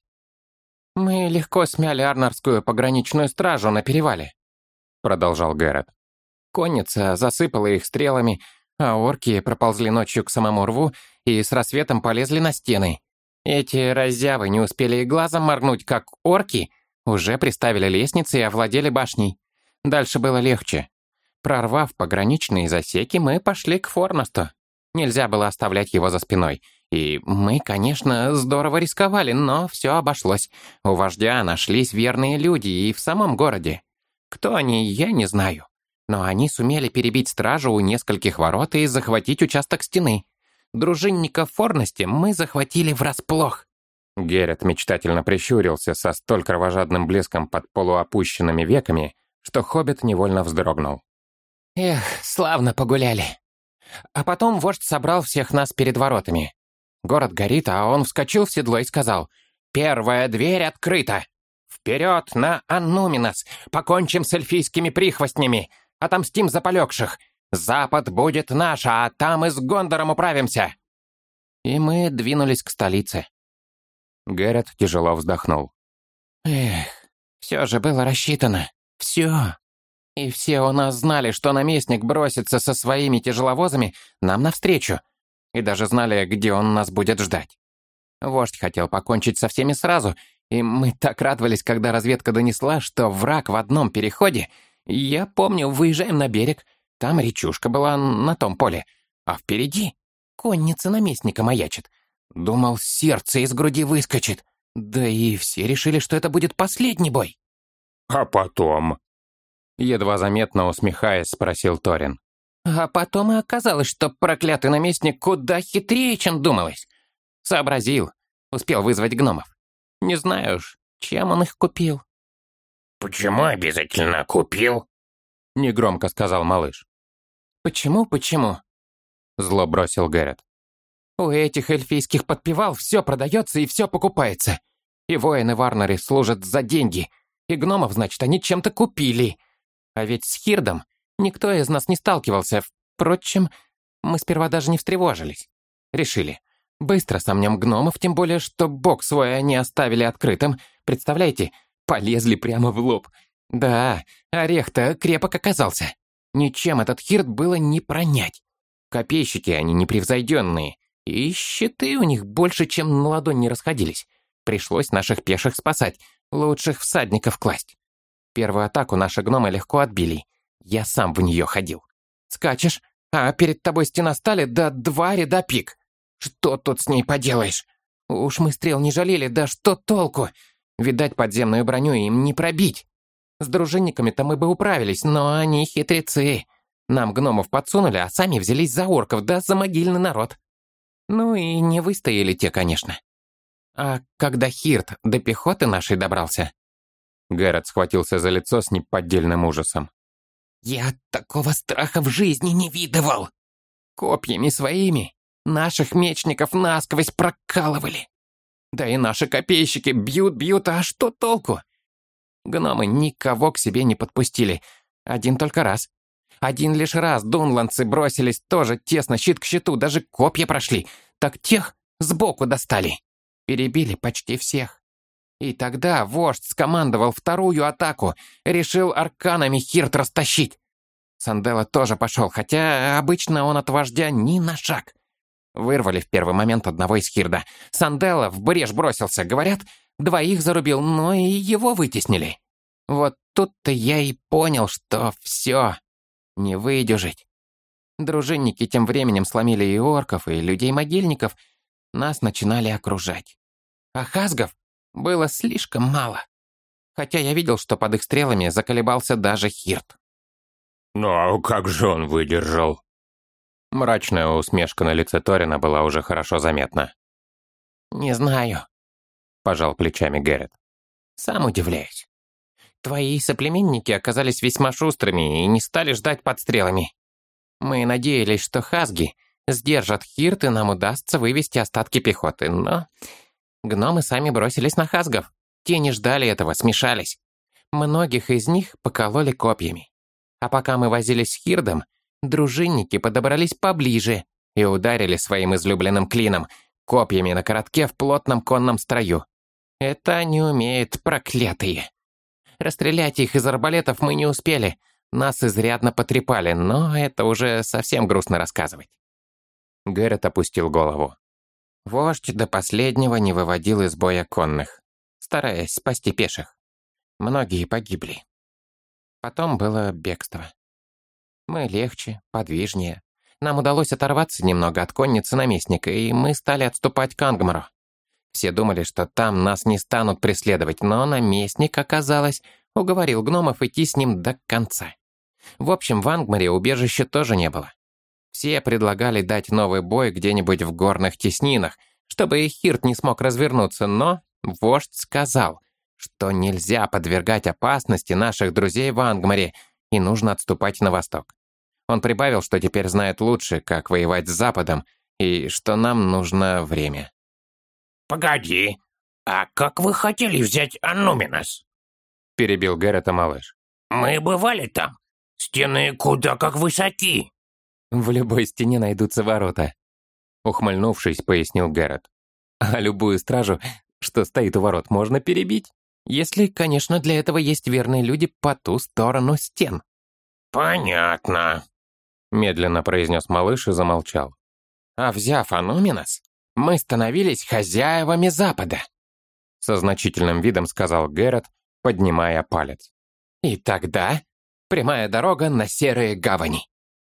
«Мы легко смяли арнорскую пограничную стражу на перевале», — продолжал Герет. «Конница засыпала их стрелами, а орки проползли ночью к самому рву и с рассветом полезли на стены. Эти раззявы не успели и глазом моргнуть, как орки уже приставили лестницы и овладели башней. Дальше было легче. Прорвав пограничные засеки, мы пошли к Форнасту. Нельзя было оставлять его за спиной. И мы, конечно, здорово рисковали, но все обошлось. У вождя нашлись верные люди и в самом городе. Кто они, я не знаю. Но они сумели перебить стражу у нескольких ворот и захватить участок стены. Дружинников в Форнасте мы захватили врасплох». Герет мечтательно прищурился со столь кровожадным блеском под полуопущенными веками, что хоббит невольно вздрогнул. «Эх, славно погуляли. А потом вождь собрал всех нас перед воротами. Город горит, а он вскочил в седло и сказал: «Первая дверь открыта! Вперед на Аннуминос! Покончим с эльфийскими прихвостнями! Отомстим за полегших! Запад будет наш, а там и с Гондором управимся!» И мы двинулись к столице. Герет тяжело вздохнул. «Эх, все же было рассчитано. Все. И все у нас знали, что наместник бросится со своими тяжеловозами нам навстречу. И даже знали, где он нас будет ждать. Вождь хотел покончить со всеми сразу, и мы так радовались, когда разведка донесла, что враг в одном переходе. Я помню, выезжаем на берег, там речушка была на том поле, а впереди конница наместника маячит. Думал, сердце из груди выскочит. Да и все решили, что это будет последний бой. «А потом?» Едва заметно усмехаясь, спросил Торин. А потом и оказалось, что проклятый наместник куда хитрее, чем думалось. Сообразил, успел вызвать гномов. Не знаю уж, чем он их купил. «Почему обязательно купил?» — негромко сказал малыш. «Почему?» — зло бросил Герет. «У этих эльфийских подпевал все продается и все покупается. И воины в Арноре служат за деньги, и гномов, значит, они чем-то купили. А ведь с Хирдом никто из нас не сталкивался. Впрочем, мы сперва даже не встревожились. Решили, быстро сомнем гномов, тем более, что бок свой они оставили открытым. Представляете, полезли прямо в лоб. Да, орех-то крепок оказался. Ничем этот Хирд было не пронять. Копейщики они непревзойденные, и щиты у них больше, чем на ладонь не расходились. Пришлось наших пеших спасать, лучших всадников класть. Первую атаку наши гномы легко отбили. Я сам в нее ходил. Скачешь, а перед тобой стена стали, да 2 ряда пик. Что тут с ней поделаешь? Уж мы стрел не жалели, да что толку? Видать, подземную броню им не пробить. С дружинниками-то мы бы управились, но они хитрецы. Нам гномов подсунули, а сами взялись за орков, да за могильный народ. Ну и не выстояли те, конечно. А когда Хирд до пехоты нашей добрался... Герет схватился за лицо с неподдельным ужасом. «Я такого страха в жизни не видывал! Копьями своими Наших мечников насквозь прокалывали. Да и наши копейщики бьют, а что толку? Гномы никого к себе не подпустили. Один только раз. Один лишь раз дунландцы бросились тоже тесно, щит к щиту, даже копья прошли. Так тех сбоку достали. Перебили почти всех. И тогда вождь скомандовал вторую атаку, решил арканами Хирт растащить. Санделла тоже пошел, хотя обычно он от вождя ни на шаг. Вырвали в первый момент одного из Хирда. Санделла в брешь бросился, говорят, двоих зарубил, но и его вытеснили. Вот тут-то я и понял, что все, не выдержать. Дружинники тем временем сломили и орков, и людей-могильников, нас начинали окружать. А хазгов было слишком мало. Хотя я видел, что под их стрелами заколебался даже Хирт. Ну а как же он выдержал? Мрачная усмешка на лице Торина была уже хорошо заметна. «Не знаю», — пожал плечами Гэррет. «Сам удивляюсь. Твои соплеменники оказались весьма шустрыми и не стали ждать под стрелами. Мы надеялись, что хазги сдержат Хирт и нам удастся вывести остатки пехоты, но гномы сами бросились на хазгов. Те не ждали этого, смешались. Многих из них покололи копьями. А пока мы возились с Хирдом, дружинники подобрались поближе и ударили своим излюбленным клином, копьями на коротке в плотном конном строю. Это они умеют, проклятые. Расстрелять их из арбалетов мы не успели, нас изрядно потрепали, но это уже совсем грустно рассказывать». Гэррет опустил голову. Вождь до последнего не выводил из боя конных, стараясь спасти пеших. Многие погибли. Потом было бегство. Мы легче, подвижнее. Нам удалось оторваться немного от конницы наместника, и мы стали отступать к Ангмару. Все думали, что там нас не станут преследовать, но наместник, оказалось, уговорил гномов идти с ним до конца. В общем, в Ангмаре убежища тоже не было. Все предлагали дать новый бой где-нибудь в горных теснинах, чтобы Хирт не смог развернуться, но вождь сказал, что нельзя подвергать опасности наших друзей в Ангмаре, и нужно отступать на восток. Он прибавил, что теперь знает лучше, как воевать с Западом, и что нам нужно время. «Погоди, а как вы хотели взять Аннуминос?» — перебил Гэррета малыш. «Мы бывали там. Стены куда как высоки». «В любой стене найдутся ворота», — ухмыльнувшись, пояснил Гэррет. «А любую стражу, что стоит у ворот, можно перебить. Если, конечно, для этого есть верные люди по ту сторону стен». «Понятно», — медленно произнес малыш и замолчал. «А взяв Аннуминос, мы становились хозяевами Запада», — со значительным видом сказал Гэррет, поднимая палец. «И тогда прямая дорога на серые гавани».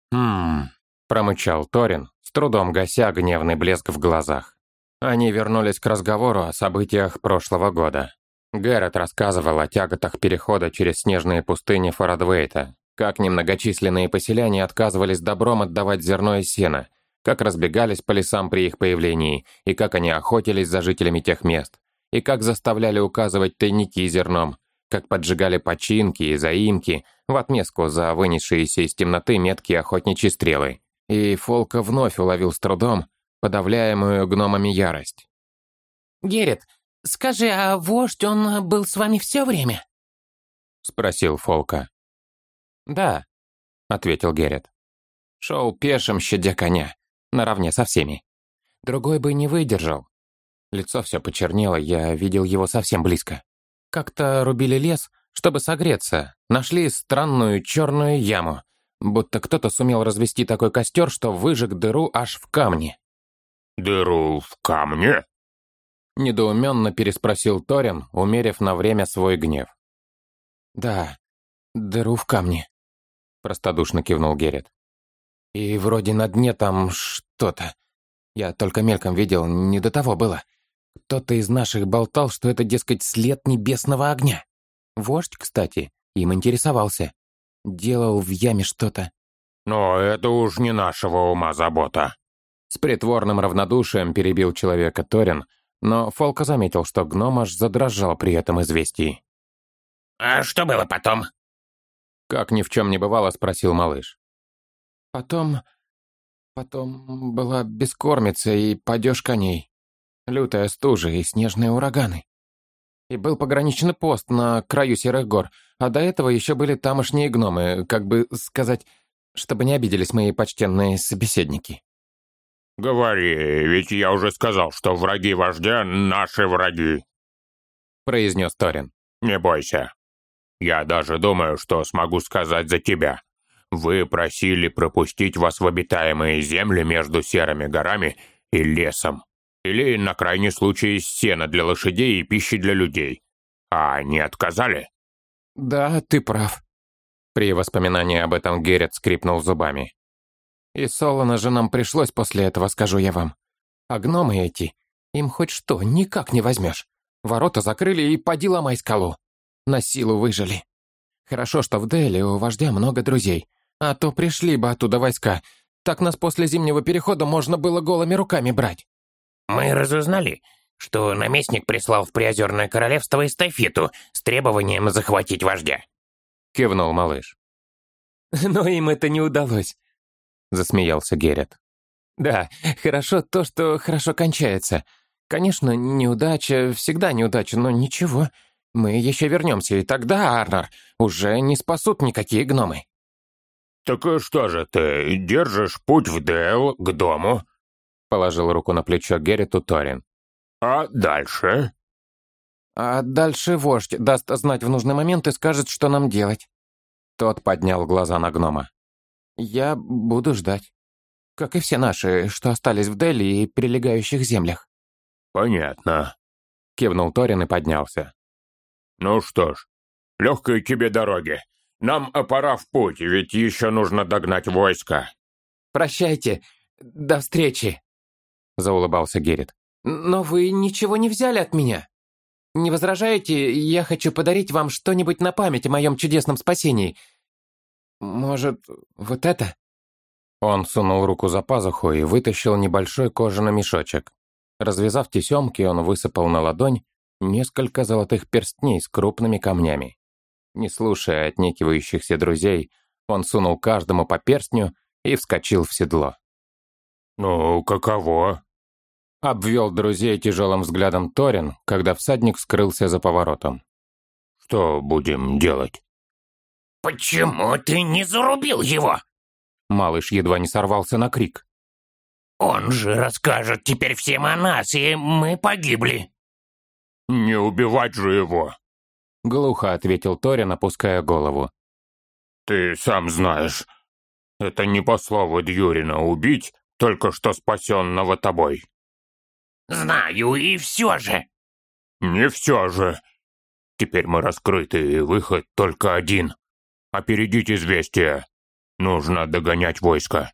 Промычал Торин, с трудом гася гневный блеск в глазах. Они вернулись к разговору о событиях прошлого года. Гэррет рассказывал о тяготах перехода через снежные пустыни Фарадвейта, как немногочисленные поселяне отказывались добром отдавать зерно и сено, как разбегались по лесам при их появлении, и как они охотились за жителями тех мест, и как заставляли указывать тайники зерном, как поджигали починки и заимки в отместку за вынесшиеся из темноты меткие охотничьи стрелы. И Фолка вновь уловил с трудом подавляемую гномами ярость. «Геррит, скажи, а вождь, он был с вами все время?» — спросил Фолка. «Да», — ответил Геррит. «Шел пешим, щадя коня, наравне со всеми. Другой бы не выдержал. Лицо все почернело, я видел его совсем близко. Как-то рубили лес, чтобы согреться, нашли странную черную яму, будто кто-то сумел развести такой костер, что выжег дыру аж в камне». «Дыру в камне?» — недоуменно переспросил Торин, умерив на время свой гнев. «Да, дыру в камне», — простодушно кивнул Геррит. «И вроде на дне там что-то. Я только мельком видел, не до того было. Кто-то из наших болтал, что это, дескать, след небесного огня. Вождь, кстати, им интересовался. Делал в яме что-то». «Но это уж не нашего ума забота». С притворным равнодушием перебил человека Торин, но Фолка заметил, что гном аж задрожал при этом известии. «А что было потом?» Как ни в чем не бывало, спросил малыш. Потом была бескормица и падеж коней, лютая стужа и снежные ураганы. И был пограничный пост на краю Серых гор, а до этого еще были тамошние гномы, как бы сказать, чтобы не обиделись мои почтенные собеседники. «Говори, ведь я уже сказал, что враги вождя — наши враги», — произнес Торин. «Не бойся. Я даже думаю, что смогу сказать за тебя. Вы просили пропустить вас в обитаемые земли между Серыми горами и лесом. Или, на крайний случай, сено для лошадей и пищи для людей. А они отказали?» «Да, ты прав». При воспоминании об этом Герет скрипнул зубами. «И солоно же нам пришлось после этого, скажу я вам. А гномы эти, им хоть что, никак не возьмешь. Ворота закрыли и поди ломай скалу. На силу выжили. Хорошо, что в Деле у вождя много друзей. А то пришли бы оттуда войска. Так нас после зимнего перехода можно было голыми руками брать». Мы разузнали, что наместник прислал в Приозерное королевство эстафету с требованием захватить вождя. Кивнул малыш. «Но им это не удалось», — засмеялся Герет. «Да, хорошо то, что хорошо кончается. Конечно, неудача, всегда неудача, но ничего. Мы еще вернемся, и тогда, Арнар, уже не спасут никакие гномы». «Так что же ты, держишь путь в Дел, к дому?» — положил руку на плечо Герету Торин. «А дальше?» «А дальше вождь даст знать в нужный момент и скажет, что нам делать». Тот поднял глаза на гнома. «Я буду ждать. Как и все наши, что остались в Дели и прилегающих землях». «Понятно», — кивнул Торин и поднялся. «Ну что ж, легкой тебе дороги. Нам пора в путь, ведь еще нужно догнать войско». «Прощайте. До встречи», — заулыбался Герет. «Но вы ничего не взяли от меня. Не возражаете, я хочу подарить вам что-нибудь на память о моем чудесном спасении. Может, вот это?» Он сунул руку за пазуху и вытащил небольшой кожаный мешочек. Развязав тесемки, он высыпал на ладонь несколько золотых перстней с крупными камнями. Не слушая отнекивающихся друзей, он сунул каждому по перстню и вскочил в седло. «Ну, каково?» — обвел друзей тяжелым взглядом Торин, когда всадник скрылся за поворотом. «Что будем делать?» «Почему ты не зарубил его?» Малыш едва не сорвался на крик. «Он же расскажет теперь всем о нас, и мы погибли». «Не убивать же его!» — глухо ответил Торин, опуская голову. «Ты сам знаешь, это не по слову Дьюрина убить только что спасенного тобой». «Знаю, и все же». «Не все же. Теперь мы раскрыты, и выход только один. Опередить известие. Нужно догонять войско».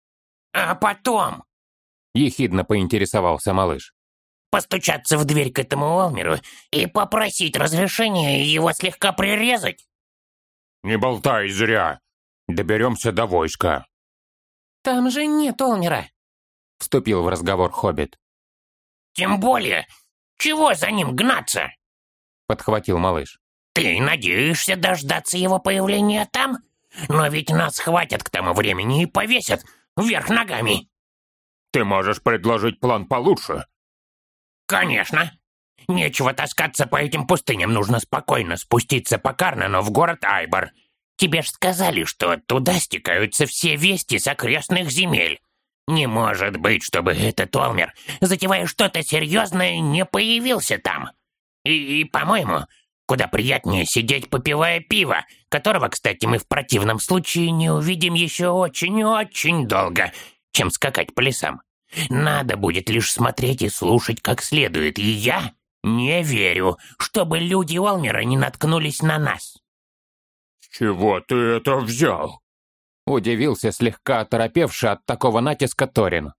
«А потом?» — ехидно поинтересовался малыш. «Постучаться в дверь к этому Олмеру и попросить разрешения его слегка прирезать?» «Не болтай зря. Доберемся до войска». «Там же нет Олмера», — вступил в разговор хоббит. «Тем более, чего за ним гнаться?» — подхватил малыш. «Ты надеешься дождаться его появления там? Но ведь нас схватят к тому времени и повесят вверх ногами». «Ты можешь предложить план получше». «Конечно. Нечего таскаться по этим пустыням, нужно спокойно спуститься по Карнану в город Айбор. Тебе ж сказали, что туда стекаются все вести с окрестных земель. Не может быть, чтобы этот Олмер, затевая что-то серьезное, не появился там. И по-моему, куда приятнее сидеть, попивая пиво, которого, кстати, мы в противном случае не увидим еще очень-очень долго, чем скакать по лесам. Надо будет лишь смотреть и слушать как следует, и я не верю, чтобы люди Олмера не наткнулись на нас». «С чего ты это взял?» — удивился слегка оторопевший от такого натиска Торин.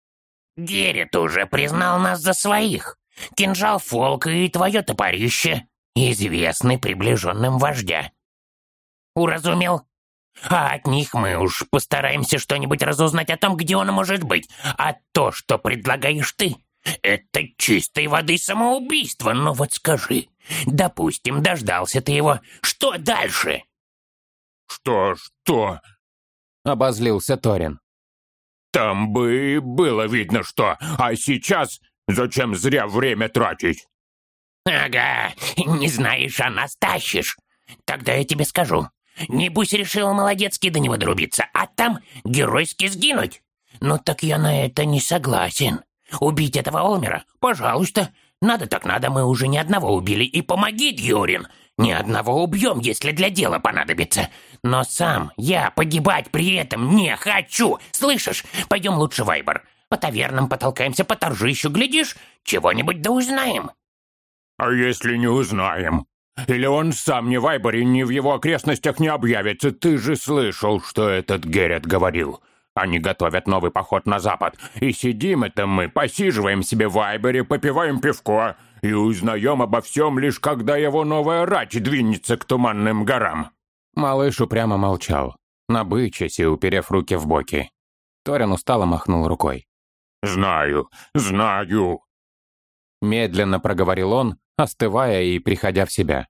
«Герет уже признал нас за своих. Кинжал Фолка и твое топорище известны приближенным вождя. Уразумел? А от них мы уж постараемся что-нибудь разузнать о том, где он может быть. А то, что предлагаешь ты, это чистой воды самоубийство. Но вот скажи, допустим, дождался ты его. Что дальше?» «Что?» — обозлился Торин. Там бы и было видно что, а сейчас зачем зря время тратить? Ага, не знаешь, а нас тащишь. Тогда я тебе скажу. Небось решил молодецки до него друбиться, а там геройски сгинуть. Ну так я на это не согласен. Убить этого Олмера? Пожалуйста. Надо так надо, мы уже ни одного убили. И помоги, Дьюрин. Ни одного убьем, если для дела понадобится. Но сам я погибать при этом не хочу. Слышишь? Пойдем лучше в Вайбор. По тавернам потолкаемся, по торжищу, глядишь, чего-нибудь да узнаем. А если не узнаем? Или он сам ни в Вайборе, ни в его окрестностях не объявится? Ты же слышал, что этот Герет говорил. Они готовят новый поход на запад. И сидим это мы, посиживаем себе в Вайборе, попиваем пивко и узнаем обо всем, лишь когда его новая рать двинется к Туманным горам. Малыш упрямо молчал, набычась и уперев руки в боки. Торин устало махнул рукой. «Знаю, знаю!» Медленно проговорил он, остывая и приходя в себя.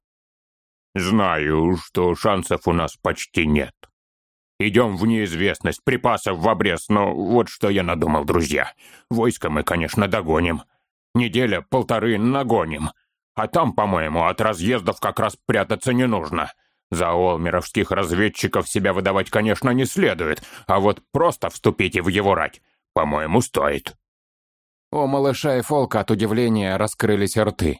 «Знаю, что шансов у нас почти нет. Идем в неизвестность, припасов в обрез, но вот что я надумал, друзья. Войско мы, конечно, догоним. Неделя-полторы нагоним. А там, по-моему, от разъездов как раз прятаться не нужно. За олмеровских разведчиков себя выдавать, конечно, не следует, а вот просто вступите в его рать, по-моему, стоит». У малыша и Фолка от удивления раскрылись рты.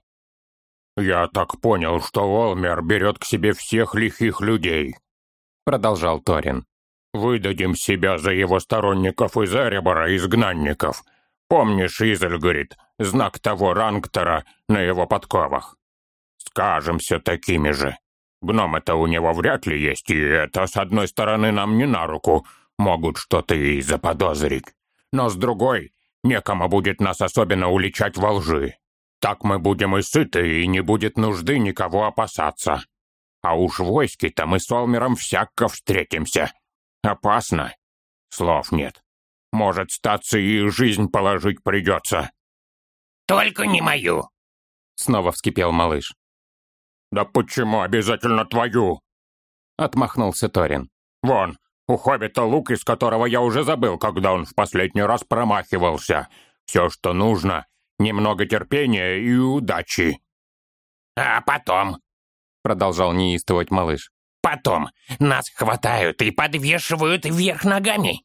«Я так понял, что Олмер берет к себе всех лихих людей», — продолжал Торин. «Выдадим себя за его сторонников из Эребора, изгнанников. Помнишь, Изель говорит, знак того Рангтера на его подковах? Скажемся такими же. Гномы-то у него вряд ли есть, и это, с одной стороны, нам не на руку, могут что-то и заподозрить. Но с другой, некому будет нас особенно уличать во лжи. Так мы будем и сыты, и не будет нужды никого опасаться. А уж в войске-то мы с Олмером всяко встретимся. Опасно? Слов нет. Может, статься и жизнь положить придется». Только не мою. Снова вскипел малыш. «Да почему обязательно твою?» Отмахнулся Торин. «Вон, у хоббита лук, из которого я уже забыл, когда он в последний раз промахивался. Все, что нужно, немного терпения и удачи». А потом, Продолжал неистовать малыш. потом нас хватают и подвешивают вверх ногами.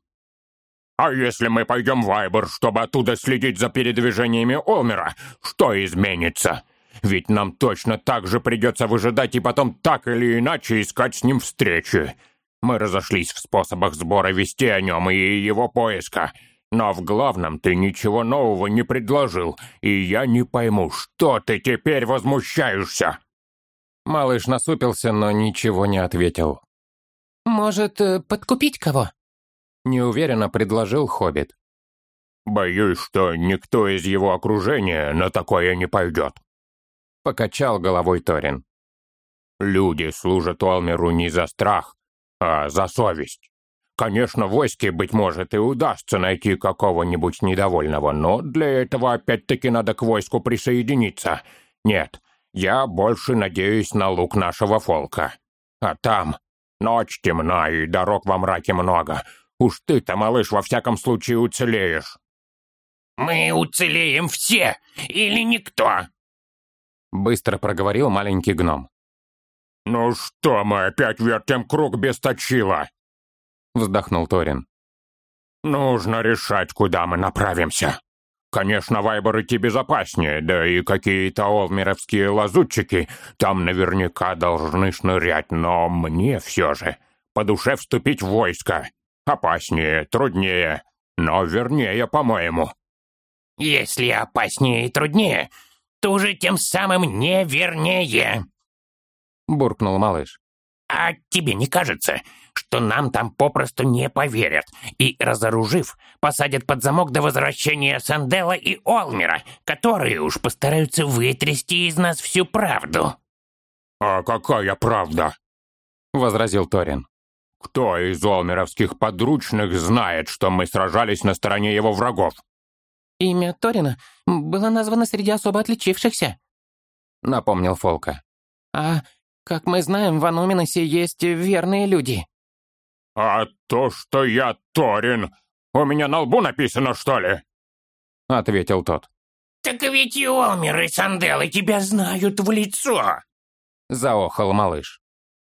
«А если мы пойдем в Вайбор, чтобы оттуда следить за передвижениями Олмера, что изменится? Ведь нам точно так же придется выжидать и потом так или иначе искать с ним встречи. Мы разошлись в способах сбора вести о нем и его поиска, но в главном ты ничего нового не предложил, и я не пойму, что ты теперь возмущаешься?» Малыш насупился, но ничего не ответил. «Может, подкупить кого?» Неуверенно предложил хоббит. «Боюсь, что никто из его окружения на такое не пойдет». Покачал головой Торин. «Люди служат Олмеру не за страх, а за совесть. Конечно, в войске, быть может, и удастся найти какого-нибудь недовольного, но для этого опять-таки надо к войску присоединиться. Нет, я больше надеюсь на лук нашего Фолка. А там ночь темна и дорог во мраке много. Уж ты-то, малыш, во всяком случае уцелеешь». Мы уцелеем все или никто. Быстро проговорил маленький гном. «Ну что, мы опять вертим круг без точила?» Вздохнул Торин. «Нужно решать, куда мы направимся. Конечно, Вайбор идти безопаснее, да и какие-то олмеровские лазутчики там наверняка должны шнырять, но мне все же по душе вступить в войско. Опаснее, труднее, но вернее, по-моему». Если опаснее и труднее, то уже тем самым не вернее. Буркнул малыш. А тебе не кажется, что нам там попросту не поверят и, разоружив, посадят под замок до возвращения Сандела и Олмера, которые уж постараются вытрясти из нас всю правду? «А какая правда?» — возразил Торин. «Кто из олмеровских подручных знает, что мы сражались на стороне его врагов?» «Имя Торина было названо среди особо отличившихся», — напомнил Фолка. «А, как мы знаем, в Ануминосе есть верные люди». «А то, что я Торин, У меня на лбу написано, что ли?» — ответил тот. «Так ведь и Олмер, и Санделы тебя знают в лицо!» — заохал малыш.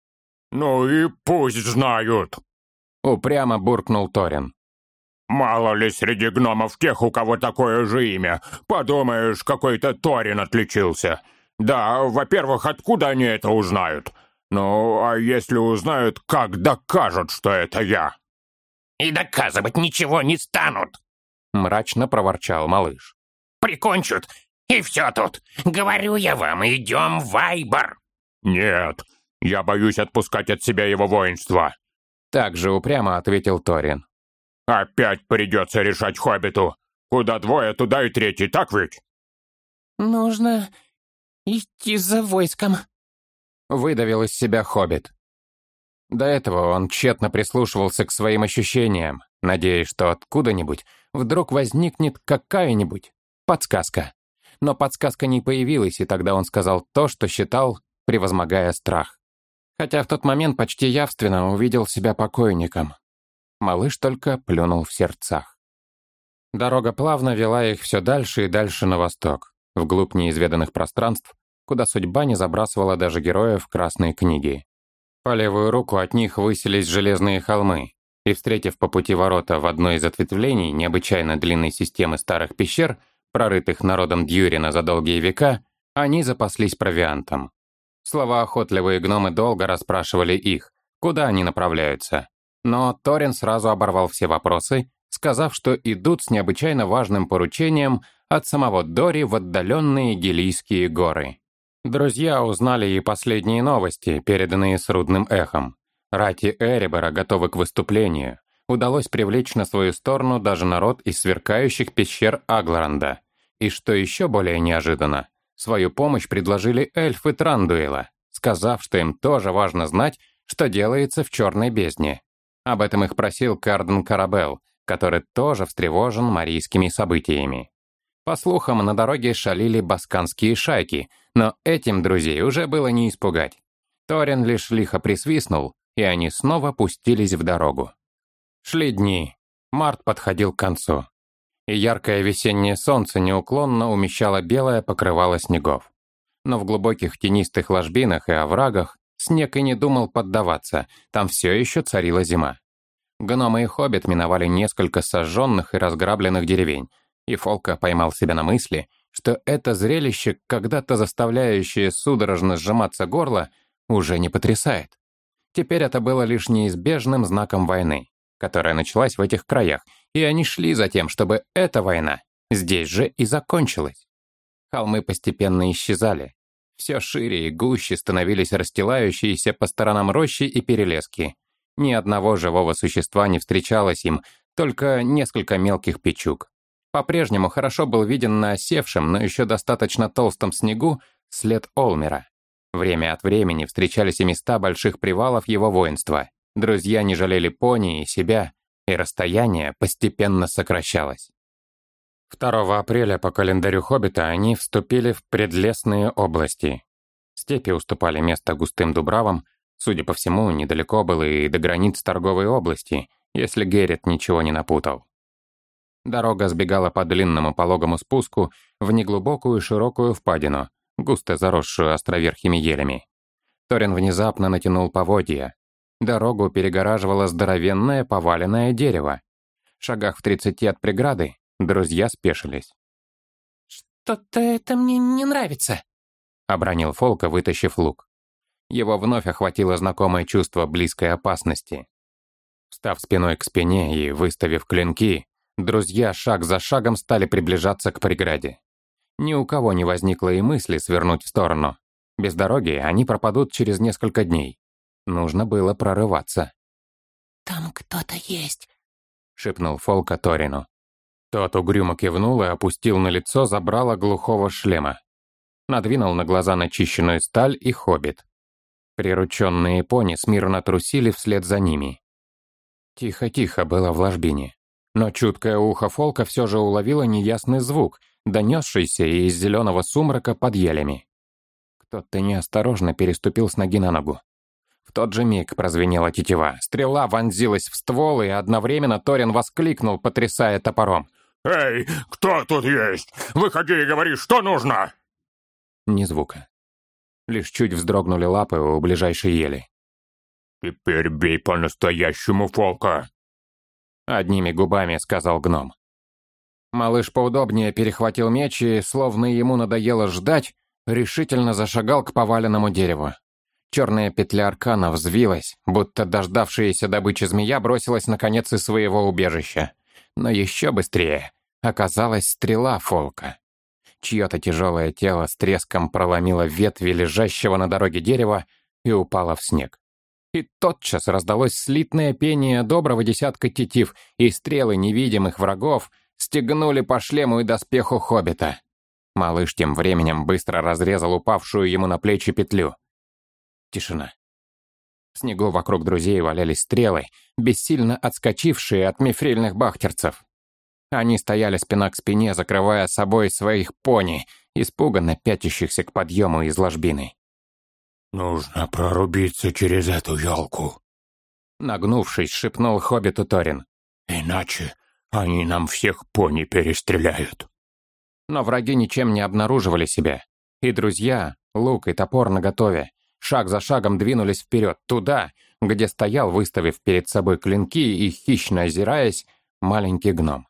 «Ну и пусть знают!» — упрямо буркнул Торин. «Мало ли среди гномов тех, у кого такое же имя. Подумаешь, какой-то Торин отличился. Да, во-первых, откуда они это узнают? Ну, а если узнают, как докажут, что это я?» «И доказывать ничего не станут!» — мрачно проворчал малыш. «Прикончат, и все тут. Говорю я вам, идем в Вайбор!» «Нет, я боюсь отпускать от себя его воинство!» Так же упрямо ответил Торин. «Опять придется решать хоббиту. Куда двое, туда и третий, так ведь?» «Нужно идти за войском», — выдавил из себя хоббит. До этого он тщетно прислушивался к своим ощущениям, надеясь, что откуда-нибудь вдруг возникнет какая-нибудь подсказка. Но подсказка не появилась, и тогда он сказал то, что считал, превозмогая страх. Хотя в тот момент почти явственно увидел себя покойником. Малыш только плюнул в сердцах. Дорога плавно вела их все дальше и дальше на восток, вглубь неизведанных пространств, куда судьба не забрасывала даже героев в красные книги. По левую руку от них высились железные холмы, и, встретив по пути ворота в одной из ответвлений необычайно длинной системы старых пещер, прорытых народом Дьюрина за долгие века, они запаслись провиантом. Словоохотливые гномы долго расспрашивали их, куда они направляются. Но Торин сразу оборвал все вопросы, сказав, что идут с необычайно важным поручением от самого Дори в отдаленные Гилийские горы. Друзья узнали и последние новости, переданные с Рудным эхом. Рати Эребора готовы к выступлению. Удалось привлечь на свою сторону даже народ из сверкающих пещер Агларанда. И что еще более неожиданно, свою помощь предложили эльфы Трандуэла, сказав, что им тоже важно знать, что делается в Черной бездне. Об этом их просил Карден Карабел, который тоже встревожен марийскими событиями. По слухам, на дороге шалили басканские шайки, но этим друзей уже было не испугать. Торин лишь лихо присвистнул, и они снова пустились в дорогу. Шли дни. Март подходил к концу. И яркое весеннее солнце неуклонно умещало белое покрывало снегов. Но в глубоких тенистых ложбинах и оврагах снег и не думал поддаваться, там все еще царила зима. Гномы и хоббит миновали несколько сожженных и разграбленных деревень, и Фолка поймал себя на мысли, что это зрелище, когда-то заставляющее судорожно сжиматься горло, уже не потрясает. Теперь это было лишь неизбежным знаком войны, которая началась в этих краях, и они шли за тем, чтобы эта война здесь же и закончилась. Холмы постепенно исчезали. Все шире и гуще становились расстилающиеся по сторонам рощи и перелески. Ни одного живого существа не встречалось им, только несколько мелких печуг. По-прежнему хорошо был виден на осевшем, но еще достаточно толстом снегу след Олмера. Время от времени встречались и места больших привалов его воинства. Друзья не жалели пони и себя, и расстояние постепенно сокращалось. 2 апреля по календарю Хоббита они вступили в предлесные области. Степи уступали место густым дубравам, судя по всему, недалеко было и до границ торговой области, если Геррит ничего не напутал. Дорога сбегала по длинному пологому спуску в неглубокую широкую впадину, густо заросшую островерхими елями. Торин внезапно натянул поводья. Дорогу перегораживало здоровенное поваленное дерево. В шагах в 30 от преграды друзья спешились. «Что-то это мне не нравится», — обронил Фолка, вытащив лук. Его вновь охватило знакомое чувство близкой опасности. Встав спиной к спине и выставив клинки, друзья шаг за шагом стали приближаться к преграде. Ни у кого не возникло и мысли свернуть в сторону. Без дороги они пропадут через несколько дней. Нужно было прорываться. «Там кто-то есть», — шепнул Фолка Торину. Тот угрюмо кивнул и опустил на лицо забрало глухого шлема. Надвинул на глаза начищенную сталь и хоббит. Прирученные пони смирно трусили вслед за ними. Тихо-тихо было в ложбине. Но чуткое ухо Фолка все же уловило неясный звук, донесшийся из зеленого сумрака под елями. Кто-то неосторожно переступил с ноги на ногу. В тот же миг прозвенела тетива. Стрела вонзилась в ствол, и одновременно Торин воскликнул, потрясая топором. «Эй, кто тут есть? Выходи и говори, что нужно!» Ни звука. Лишь чуть вздрогнули лапы у ближайшей ели. «Теперь бей по-настоящему, Фолка!» Одними губами сказал гном. Малыш поудобнее перехватил меч и, словно ему надоело ждать, решительно зашагал к поваленному дереву. Черная петля аркана взвилась, будто дождавшаяся добычи змея бросилась наконец из своего убежища. Но еще быстрее оказалась стрела Фолка. Чье-то тяжелое тело с треском проломило ветви лежащего на дороге дерева и упало в снег. И тотчас раздалось слитное пение доброго десятка тетив, и стрелы невидимых врагов стегнули по шлему и доспеху хоббита. Малыш тем временем быстро разрезал упавшую ему на плечи петлю. Тишина. В снегу вокруг друзей валялись стрелы, бессильно отскочившие от мифрильных бахтерцев. Они стояли спина к спине, закрывая собой своих пони, испуганно пятящихся к подъему из ложбины. «Нужно прорубиться через эту елку», — нагнувшись, шепнул хоббиту Торин. «Иначе они нам всех пони перестреляют». Но враги ничем не обнаруживали себя, и друзья, лук и топор наготове, шаг за шагом двинулись вперед, туда, где стоял, выставив перед собой клинки и хищно озираясь, маленький гном.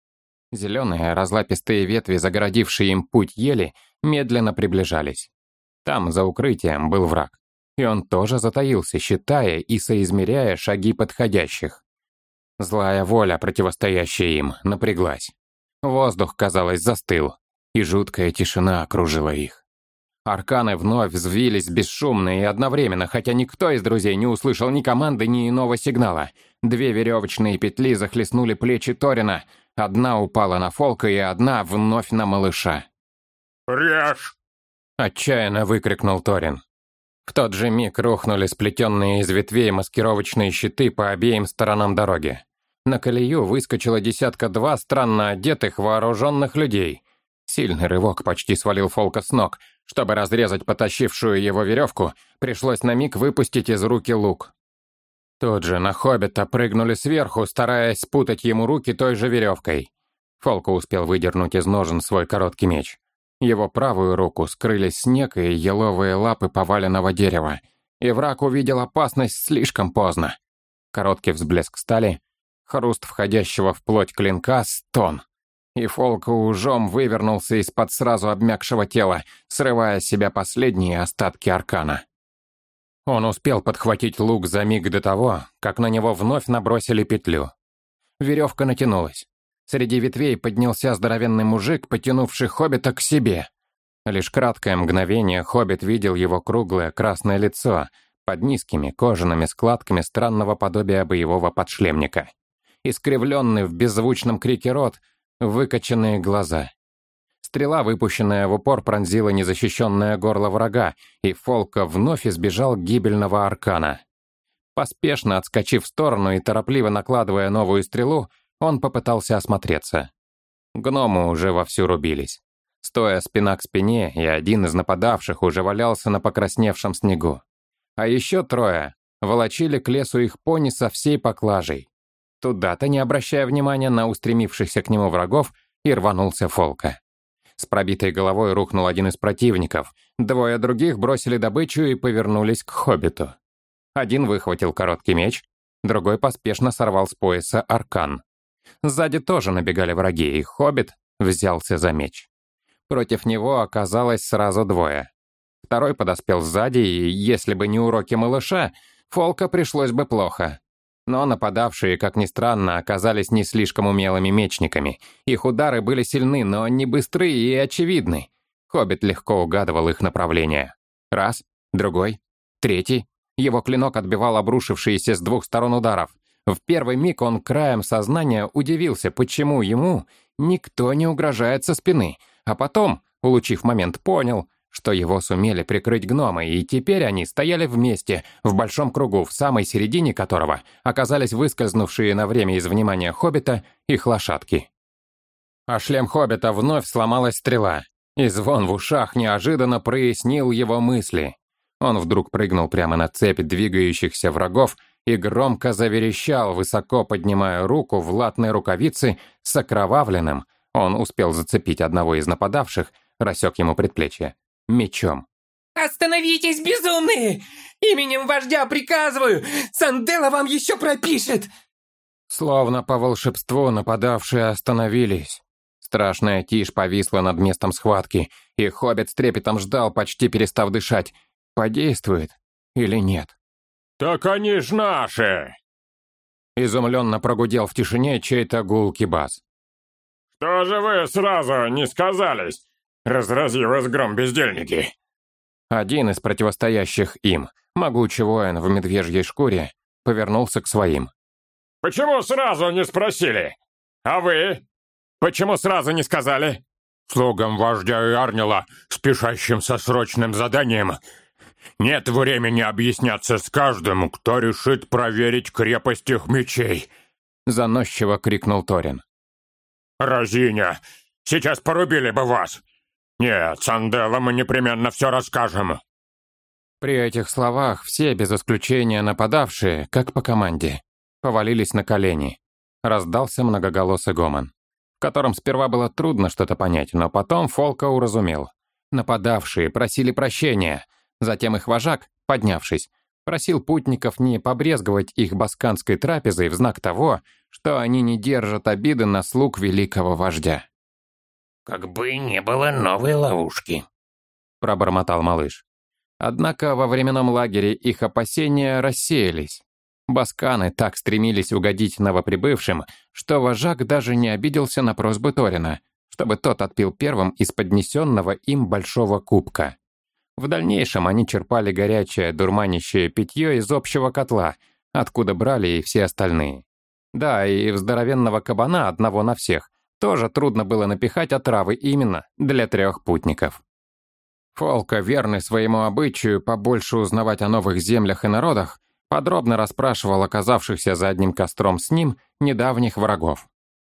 Зеленые разлапистые ветви, загородившие им путь ели, медленно приближались. Там, за укрытием, был враг, и он тоже затаился, считая и соизмеряя шаги подходящих. Злая воля, противостоящая им, напряглась. Воздух, казалось, застыл, и жуткая тишина окружила их. Арканы вновь взвились бесшумно и одновременно, хотя никто из друзей не услышал ни команды, ни иного сигнала. Две веревочные петли захлестнули плечи Торина, одна упала на Фолка и одна вновь на малыша. «Режь!» — отчаянно выкрикнул Торин. В тот же миг рухнули сплетенные из ветвей маскировочные щиты по обеим сторонам дороги. На колею выскочило десятка-два странно одетых вооруженных людей. Сильный рывок почти свалил Фолка с ног. Чтобы разрезать потащившую его веревку, пришлось на миг выпустить из руки лук. Тут же на хоббита прыгнули сверху, стараясь спутать ему руки той же веревкой. Фолка успел выдернуть из ножен свой короткий меч. Его правую руку скрыли снег и еловые лапы поваленного дерева, и враг увидел опасность слишком поздно. Короткий взблеск стали, хруст входящего в плоть клинка, стон. И Фолка ужом вывернулся из-под сразу обмякшего тела, срывая с себя последние остатки аркана. Он успел подхватить лук за миг до того, как на него вновь набросили петлю. Веревка натянулась. Среди ветвей поднялся здоровенный мужик, потянувший хоббита к себе. Лишь краткое мгновение хоббит видел его круглое красное лицо под низкими кожаными складками странного подобия боевого подшлемника. Искривленный в беззвучном крике рот, выкоченные глаза. Стрела, выпущенная в упор, пронзила незащищенное горло врага, и Фолка вновь избежал гибельного аркана. Поспешно отскочив в сторону и торопливо накладывая новую стрелу, он попытался осмотреться. Гномы уже вовсю рубились. Стоя спина к спине, и один из нападавших уже валялся на покрасневшем снегу. А еще трое волочили к лесу их пони со всей поклажей. Туда-то, не обращая внимания на устремившихся к нему врагов, и рванулся Фолка. С пробитой головой рухнул один из противников, двое других бросили добычу и повернулись к хоббиту. Один выхватил короткий меч, другой поспешно сорвал с пояса аркан. Сзади тоже набегали враги, и хоббит взялся за меч. Против него оказалось сразу двое. Второй подоспел сзади, и если бы не уроки малыша, Фолка пришлось бы плохо. Но нападавшие, как ни странно, оказались не слишком умелыми мечниками. Их удары были сильны, но не быстрые и очевидны. Хоббит легко угадывал их направление. Раз, другой, третий. Его клинок отбивал обрушившиеся с двух сторон ударов. В первый миг он краем сознания удивился, почему ему никто не угрожает со спины, а потом, улучив момент, понял, что его сумели прикрыть гномы, и теперь они стояли вместе, в большом кругу, в самой середине которого оказались выскользнувшие на время из внимания хоббита их лошадки. А шлем хоббита вновь сломалась стрела, и звон в ушах неожиданно прояснил его мысли. Он вдруг прыгнул прямо на цепь двигающихся врагов и громко заверещал, высоко поднимая руку в латной рукавице с окровавленным, он успел зацепить одного из нападавших, рассек ему предплечье, мечом. «Остановитесь, безумные! Именем вождя приказываю! Санделла вам еще пропишет!» Словно по волшебству нападавшие остановились. Страшная тишь повисла над местом схватки, и хоббит с трепетом ждал, почти перестав дышать, подействует или нет. «Так они ж наши!» Изумленно прогудел в тишине чей-то гулкий бас. «Что же вы сразу не сказались? Разрази вас гром, бездельники!» Один из противостоящих им, могучий воин в медвежьей шкуре, повернулся к своим. «Почему сразу не спросили? А вы? Почему сразу не сказали? Слугам вождя и Арнила, спешащим со срочным заданием, нет времени объясняться с каждым, кто решит проверить крепость их мечей!» Заносчиво крикнул Торин. «Разиня, сейчас порубили бы вас! Нет, Санделла, мы непременно все расскажем!» При этих словах все, без исключения нападавшие, как по команде, повалились на колени. Раздался многоголосый гомон, в котором сперва было трудно что-то понять, но потом Фолка уразумел. Нападавшие просили прощения, затем их вожак, поднявшись, просил путников не побрезговать их басканской трапезой в знак того, что они не держат обиды на слуг великого вождя. «Как бы не было новой ловушки», — пробормотал малыш. Однако во временном лагере их опасения рассеялись. Басканы так стремились угодить новоприбывшим, что вожак даже не обиделся на просьбы Торина, чтобы тот отпил первым из поднесенного им большого кубка. В дальнейшем они черпали горячее, дурманящее питье из общего котла, откуда брали и все остальные. Да, и в здоровенного кабана, одного на всех, тоже трудно было напихать отравы именно для 3 путников. Фолка, верный своему обычаю побольше узнавать о новых землях и народах, подробно расспрашивал оказавшихся за одним костром с ним недавних врагов.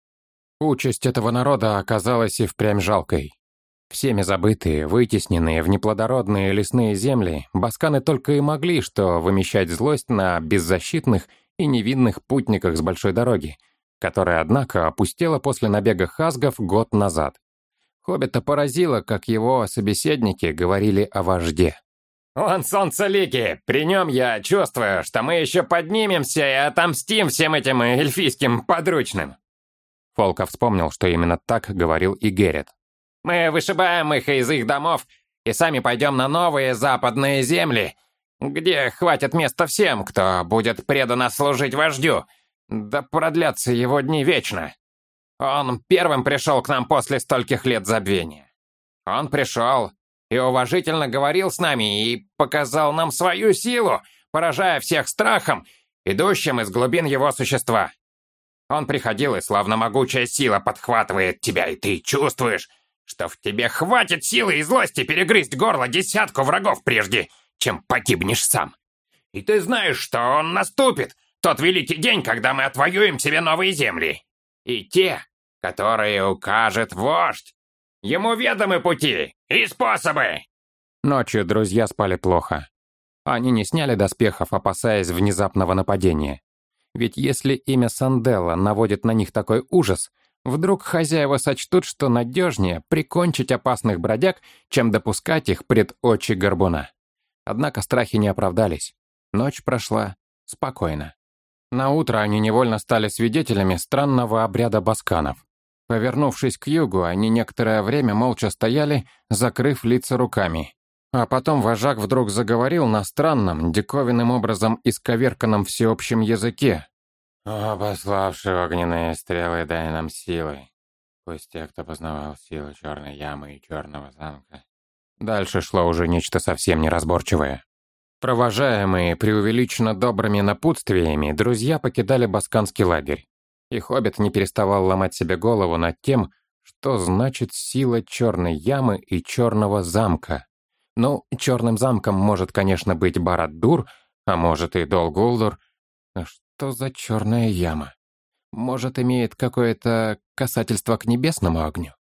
Участь этого народа оказалась и впрямь жалкой. Всеми забытые, вытесненные в неплодородные лесные земли, басканы только и могли что вымещать злость на беззащитных и невинных путниках с большой дороги, которая, однако, опустела после набега хазгов год назад. Хоббита поразило, как его собеседники говорили о вожде. «Он солнцеликий, при нем я чувствую, что мы еще поднимемся и отомстим всем этим эльфийским подручным». Фолка вспомнил, что именно так говорил и Герет. «Мы вышибаем их из их домов и сами пойдем на новые западные земли, где хватит места всем, кто будет преданно служить вождю, да продлятся его дни вечно. Он первым пришел к нам после стольких лет забвения. Он пришел и уважительно говорил с нами и показал нам свою силу, поражая всех страхом, идущим из глубин его существа. Он приходил, и словно могучая сила подхватывает тебя, и ты чувствуешь, что в тебе хватит силы и злости перегрызть горло 10 врагов прежде, чем погибнешь сам. И ты знаешь, что он наступит, тот великий день, когда мы отвоюем себе новые земли. И те, которые укажет вождь. Ему ведомы пути и способы. Ночью друзья спали плохо. Они не сняли доспехов, опасаясь внезапного нападения. Ведь если имя Санделла наводит на них такой ужас, вдруг хозяева сочтут, что надежнее прикончить опасных бродяг, чем допускать их пред очи горбуна. Однако страхи не оправдались. Ночь прошла спокойно. Наутро они невольно стали свидетелями странного обряда басканов. Повернувшись к югу, они некоторое время молча стояли, закрыв лица руками. А потом вожак вдруг заговорил на странном, диковинным образом исковерканном всеобщем языке. «О, пославший огненные стрелы, дай нам силы. Пусть те, кто познавал силу черной ямы и черного замка». Дальше шло уже нечто совсем неразборчивое. Провожаемые преувеличенно добрыми напутствиями, друзья покидали басканский лагерь. И хоббит не переставал ломать себе голову над тем, что значит сила черной ямы и черного замка. Ну, черным замком может, конечно, быть Барад-дûр, а может и Дол-Гулdur. А что за черная яма? Может, имеет какое-то касательство к небесному огню?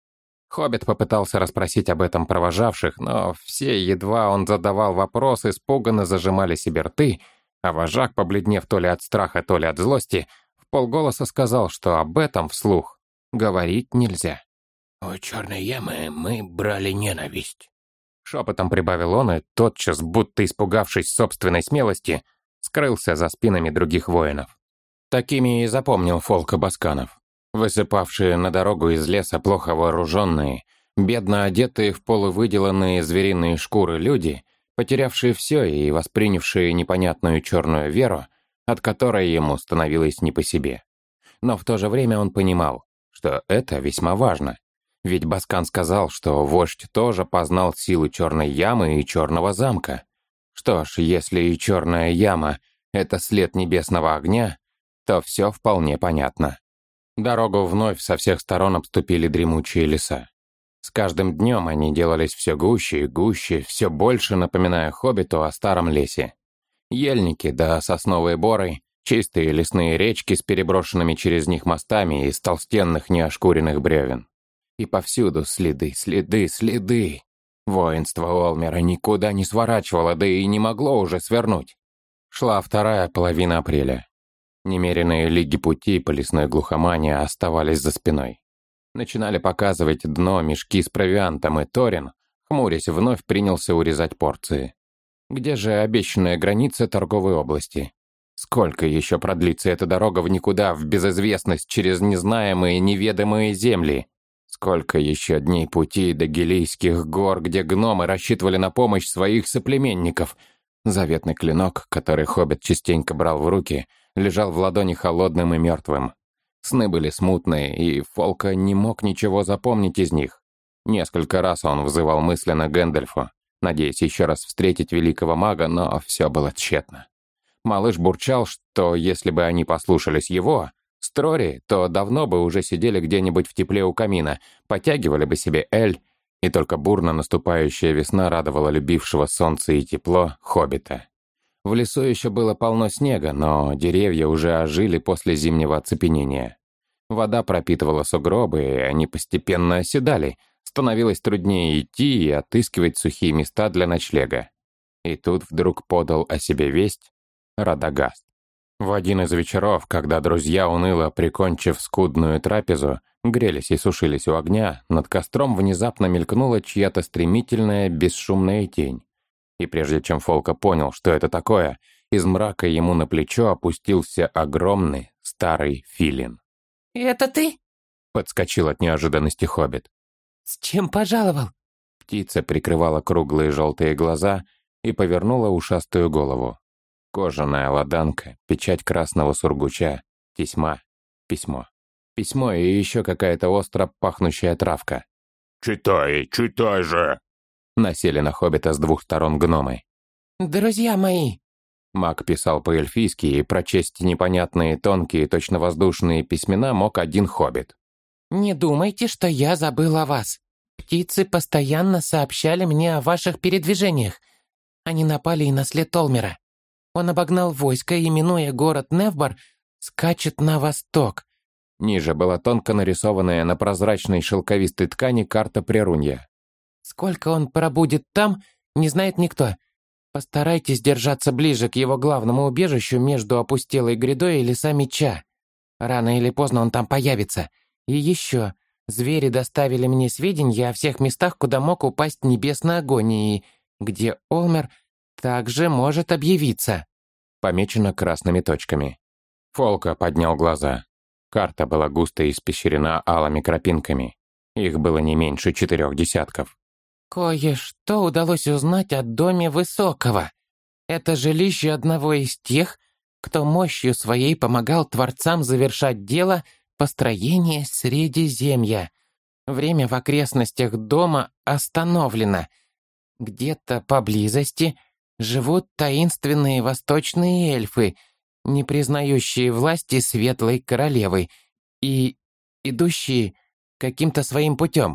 Хоббит попытался расспросить об этом провожавших, но все, едва он задавал вопрос, испуганно зажимали себе рты, а вожак, побледнев то ли от страха, то ли от злости, вполголоса сказал, что об этом вслух говорить нельзя. «У черной ямы мы брали ненависть», — шепотом прибавил он, и тотчас, будто испугавшись собственной смелости, скрылся за спинами других воинов. Такими и запомнил Фолка Басканов. Высыпавшие на дорогу из леса плохо вооруженные, бедно одетые в полувыделанные звериные шкуры люди, потерявшие все и воспринявшие непонятную черную веру, от которой ему становилось не по себе. Но в то же время он понимал, что это весьма важно, ведь Баскан сказал, что вождь тоже познал силу черной ямы и черного замка. Что ж, если и черная яма — это след небесного огня, то все вполне понятно. Дорогу вновь со всех сторон обступили дремучие леса. С каждым днем они делались все гуще и гуще, все больше напоминая хоббиту о старом лесе. Ельники да сосновые боры, чистые лесные речки с переброшенными через них мостами из толстенных неошкуренных бревен. И повсюду следы, следы, следы. Воинство Олмера никуда не сворачивало, да и не могло уже свернуть. Шла вторая половина апреля. Немеренные лиги пути по лесной глухомане оставались за спиной. Начинали показывать дно мешки с провиантом, и Торин, хмурясь, вновь принялся урезать порции. Где же обещанная граница торговой области? Сколько еще продлится эта дорога в никуда, в безызвестность, через незнаемые, неведомые земли? Сколько еще дней пути до Гилийских гор, где гномы рассчитывали на помощь своих соплеменников? Заветный клинок, который хоббит частенько брал в руки, лежал в ладони холодным и мертвым. Сны были смутные, и Фолка не мог ничего запомнить из них. Несколько раз он взывал мысленно Гэндальфу, надеясь еще раз встретить великого мага, но все было тщетно. Малыш бурчал, что если бы они послушались его, Строри, то давно бы уже сидели где-нибудь в тепле у камина, потягивали бы себе эль, и только бурно наступающая весна радовала любившего солнце и тепло хоббита. В лесу еще было полно снега, но деревья уже ожили после зимнего оцепенения. Вода пропитывала сугробы, и они постепенно оседали. Становилось труднее идти и отыскивать сухие места для ночлега. И тут вдруг подал о себе весть Радагаст. В один из вечеров, когда друзья, уныло прикончив скудную трапезу, грелись и сушились у огня, над костром внезапно мелькнула чья-то стремительная, бесшумная тень. И прежде чем Фолка понял, что это такое, из мрака ему на плечо опустился огромный старый филин. «Это ты?» — подскочил от неожиданности хоббит. «С чем пожаловал?» Птица прикрывала круглые желтые глаза и повернула ушастую голову. Кожаная ладанка, печать красного сургуча, тесьма, письмо. Письмо и еще какая-то остро пахнущая травка. «Читай, читай же!» Насели на хоббита с двух сторон гномы. «Друзья мои!» Маг писал по-эльфийски, и прочесть непонятные тонкие, точно воздушные письмена мог один хоббит. «Не думайте, что я забыл о вас. Птицы постоянно сообщали мне о ваших передвижениях. Они напали и на след Олмера. Он обогнал войско и, минуя город Невбар, скачет на восток». Ниже была тонко нарисованная на прозрачной шелковистой ткани карта Прерунья. «Сколько он пробудет там, не знает никто. Постарайтесь держаться ближе к его главному убежищу между опустелой грядой и леса меча. Рано или поздно он там появится. И еще, звери доставили мне сведения о всех местах, куда мог упасть небесный огонь, и где Олмер также может объявиться». Помечено красными точками. Фолка поднял глаза. Карта была густо испещрена алыми крапинками. Их было не меньше 4 десятков. «Кое-что удалось узнать о доме Высокого. Это жилище одного из тех, кто мощью своей помогал творцам завершать дело построения Средиземья. Время в окрестностях дома остановлено. Где-то поблизости живут таинственные восточные эльфы, не признающие власти Светлой Королевы и идущие каким-то своим путем.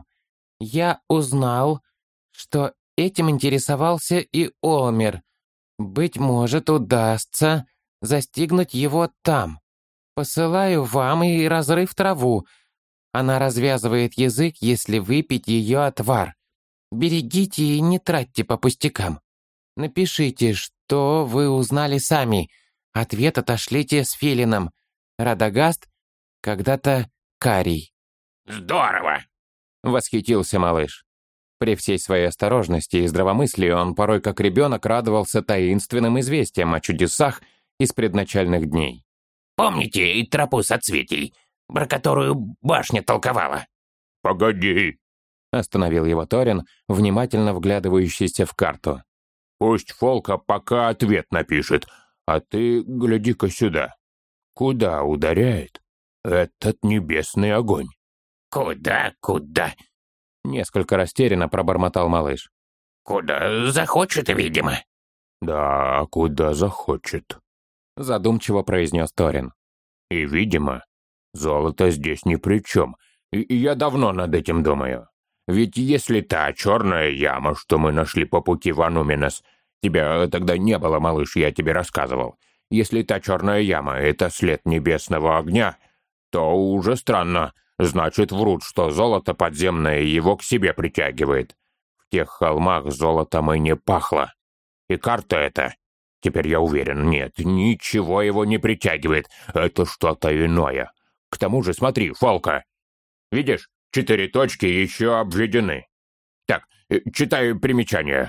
Я узнал, что этим интересовался и Олмер. Быть может, удастся застигнуть его там. Посылаю вам и разрыв траву. Она развязывает язык, если выпить ее отвар. Берегите и не тратьте по пустякам. Напишите, что вы узнали сами. Ответ отошлите с филином. Радагаст, когда-то Карий». «Здорово!» — восхитился малыш. При всей своей осторожности и здравомыслии он порой как ребенок радовался таинственным известиям о чудесах из предначальных дней. «Помните и тропу соцветий, про которую башня толковала?» «Погоди!» — остановил его Торин, внимательно вглядывающийся в карту. «Пусть Фолка пока ответ напишет, а ты гляди-ка сюда. Куда ударяет этот небесный огонь?» «Куда? Несколько растерянно пробормотал малыш. Куда захочет, видимо». «Да, куда захочет», — задумчиво произнес Торин. «И, видимо, золото здесь ни при чем. И я давно над этим думаю. Ведь если та черная яма, что мы нашли по пути в Ануменос, тебя тогда не было, малыш, я тебе рассказывал. Если та черная яма — это след небесного огня, то уже странно. Значит, врут, что золото подземное его к себе притягивает. В тех холмах золотом и не пахло. И карта эта, теперь я уверен, нет, ничего его не притягивает. Это что-то иное. К тому же, смотри, Фолка. Видишь, 4 точки еще обведены. Так, читай примечание.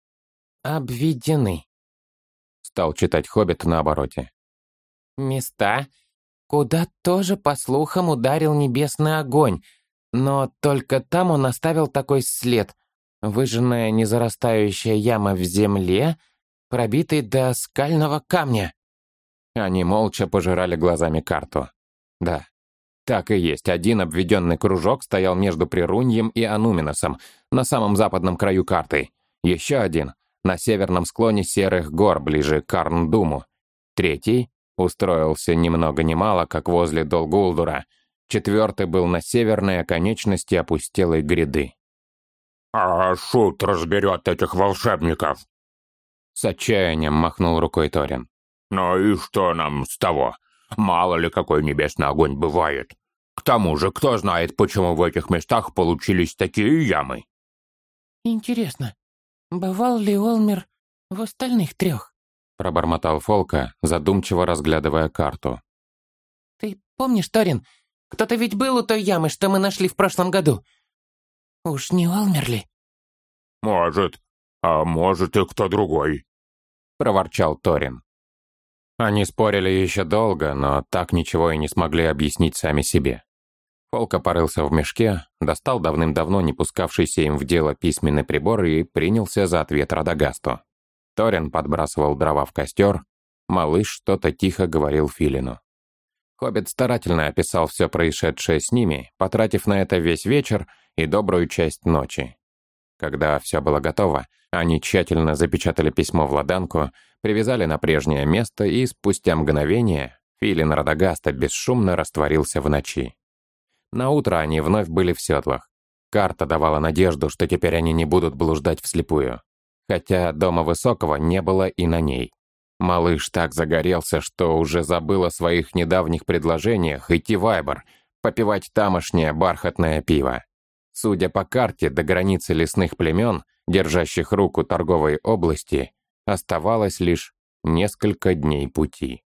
«Обведены. Стал читать Хоббит на обороте. Места, куда тоже, по слухам, ударил небесный огонь, но только там он оставил такой след. Выжженная незарастающая яма в земле, пробитый до скального камня». Они молча пожирали глазами карту. Да, так и есть. Один обведенный кружок стоял между Прируньем и Ануменосом, на самом западном краю карты. Еще один — на северном склоне Серых гор, ближе к Карндуму. Третий устроился ни много ни мало, как возле Долгулдура. Четвертый был на северной оконечности опустелой гряды. «А шут разберет этих волшебников!» С отчаянием махнул рукой Торин. «Ну и что нам с того? Мало ли какой небесный огонь бывает. К тому же, кто знает, почему в этих местах получились такие ямы?» «Интересно, бывал ли Олмер в остальных 3?» — пробормотал Фолка, задумчиво разглядывая карту. «Ты помнишь, Торин, кто-то ведь был у той ямы, что мы нашли в прошлом году? Уж не Олмер ли?» «Может. А может и кто другой», — проворчал Торин. Они спорили еще долго, но так ничего и не смогли объяснить сами себе. Фолка порылся в мешке, достал давным-давно не пускавшийся им в дело письменный прибор и принялся за ответ Радагасту. Торин подбрасывал дрова в костер, малыш что-то тихо говорил Филину. Хоббит старательно описал все происшедшее с ними, потратив на это весь вечер и добрую часть ночи. Когда все было готово, они тщательно запечатали письмо в ладанку, привязали на прежнее место, и спустя мгновение Филин Радагаста бесшумно растворился в ночи. Наутро они вновь были в седлах. Карта давала надежду, что теперь они не будут блуждать вслепую. Хотя дома Высокого не было и на ней. Малыш так загорелся, что уже забыл о своих недавних предложениях идти в Айбор, попивать тамошнее бархатное пиво. Судя по карте, до границы лесных племен, держащих руку торговой области, оставалось лишь несколько дней пути.